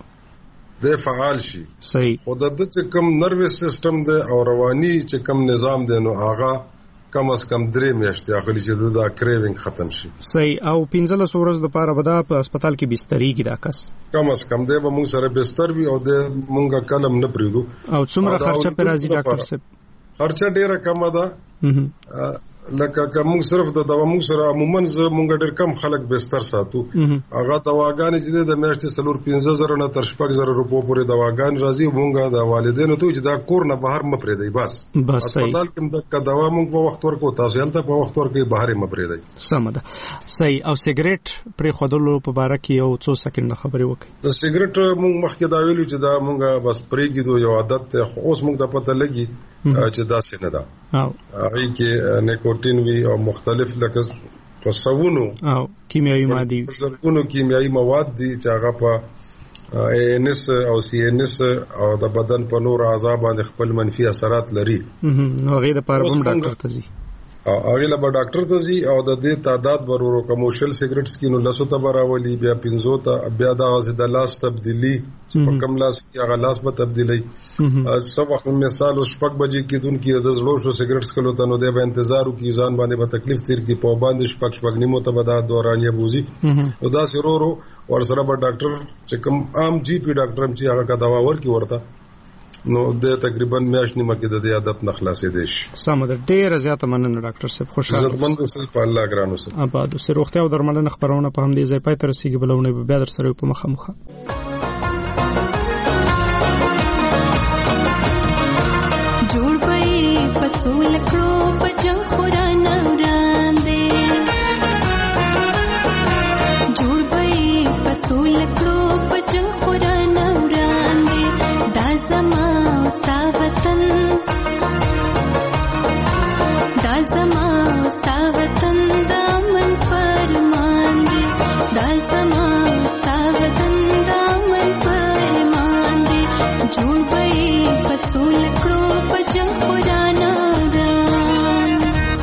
وایو د فعال شي. صحیح. خو د چې کوم نروس سیستم دی او رواني چې کوم نظام دی نو هغه کم از کم درې میاشتې اخلي چې دا کریوینګ ختم شي. صحیح. او پنځلس ورځې لپاره به دا په هسپتال کې بسترې کې دا کس کم از کم دی به موږ سره بستر وي او د موږ کلم نه پریدو. او څومره خرچه پر راځي ډاکټر صاحب؟ خرچه ډیره کمه ده، لکه کوم صرف د دوا موږ سره عموما زه موږ ډیر کم خلک بستر ساتو، هغه دواګانې چې د میاشتې سلور پنځه زره نه تر شپږ زره روپو پورې دواګان راځي. موږ د والدینو ته چې دا کور نه بهر م پرېږدي بس بس. هسپتال کې د دوا موږ په وخت ورکو، تاسو هلته په وخت ورکو بهر م پرېږدي. سم ده. صحیح. او سیګریټ پرې خودلو په باره کې یو څو سکند خبرې وکړي. د سیګریټ موږ مخکې دا ویلو چې دا موږ بس پرېږدو یو عادت ته، خو اوس موږ د پته لګي چې دا څه نه ده. او هغه کې نیکوټین وی او مختلف لکه تصوونو او کیمیاوي ماده زرګونو کیمیاوي مواد دي چې هغه په ان اس او سی ان اس او د بدن په نور اعضاء باندې خپل منفي اثرات لري. نو هغه د پاره هم ډاکټر ته ځي او هغه له ډاکټر ته ځي او د دې تعداد ورورو کمرشل سیګریټس کې نو لاسو ته براولي بیا پنځو ته بیا د اوس د لاس تبدیلی په کم لاس کې هغه لاس په تبدیلی څو وخت مثال شپږ بجې کې دون کې د زړو شو سیګریټس کلو ته نو د به انتظار وکي ځان باندې به تکلیف تیر کې په باندې شپږ شپږ نیمو ته به دا دورانیه بوزي او دا سرورو ور سره به ډاکټر چې کوم عام جی پی ډاکټر هم چې هغه کا دوا ورکي ورته نو د تقریبا میاشت نیمه کې د دې عادت نه خلاصې دي شي. سم ده. ډېر زیاته مننه ډاکټر صاحب. خوشاله زړمند اوسئ په الله ګران اوسئ. آباد اوسئ. روغتیا او درملنه خبرونه په همدې ځای پای ته رسیږي، بلونه به بیا در سره په مخه مخه. جوړ پي پسول کړو په جنگ خورانه وړاندې، جوړ پي پسول کړو په جنگ خورانه وړاندې، دا زما ستا وطن، دا زما ستا وطن دامن فرمان دی دا زما ستا وطن دامن فرمان دی جوړ به پسول کړو په جنگ قرآن وران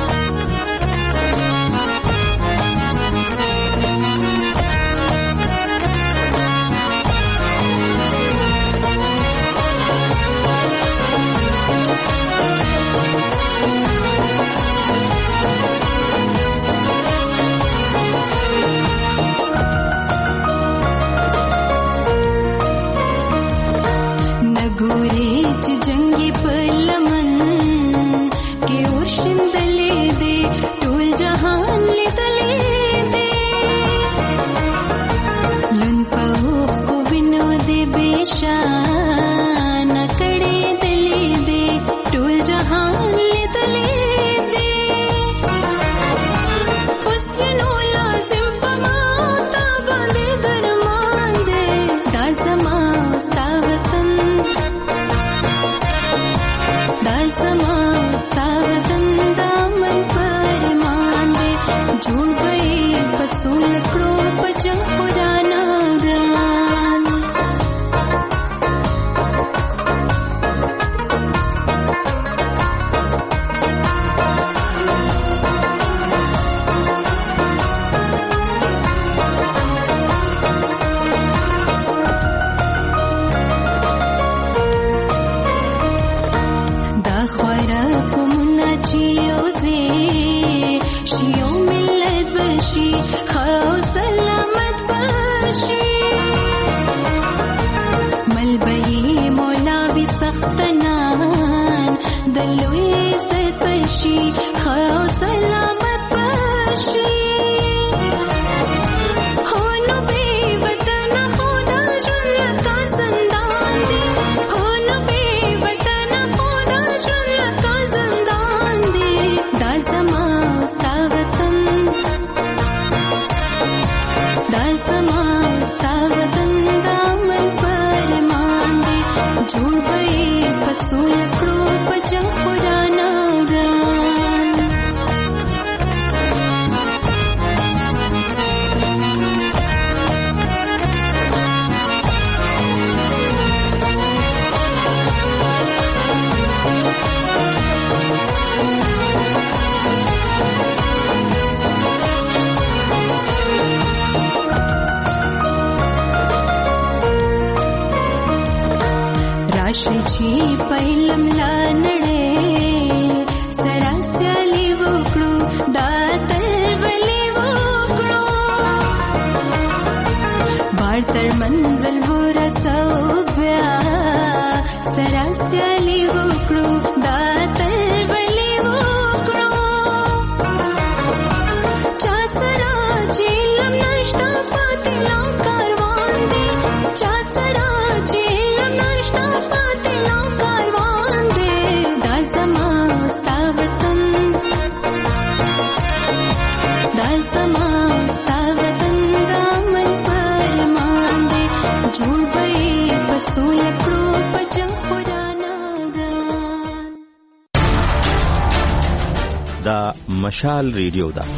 دا مشال ریډیو ده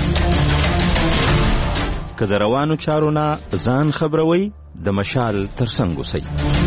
که د روانو چارو نه ځان خبروي د مشال ترڅنګ اوسئ.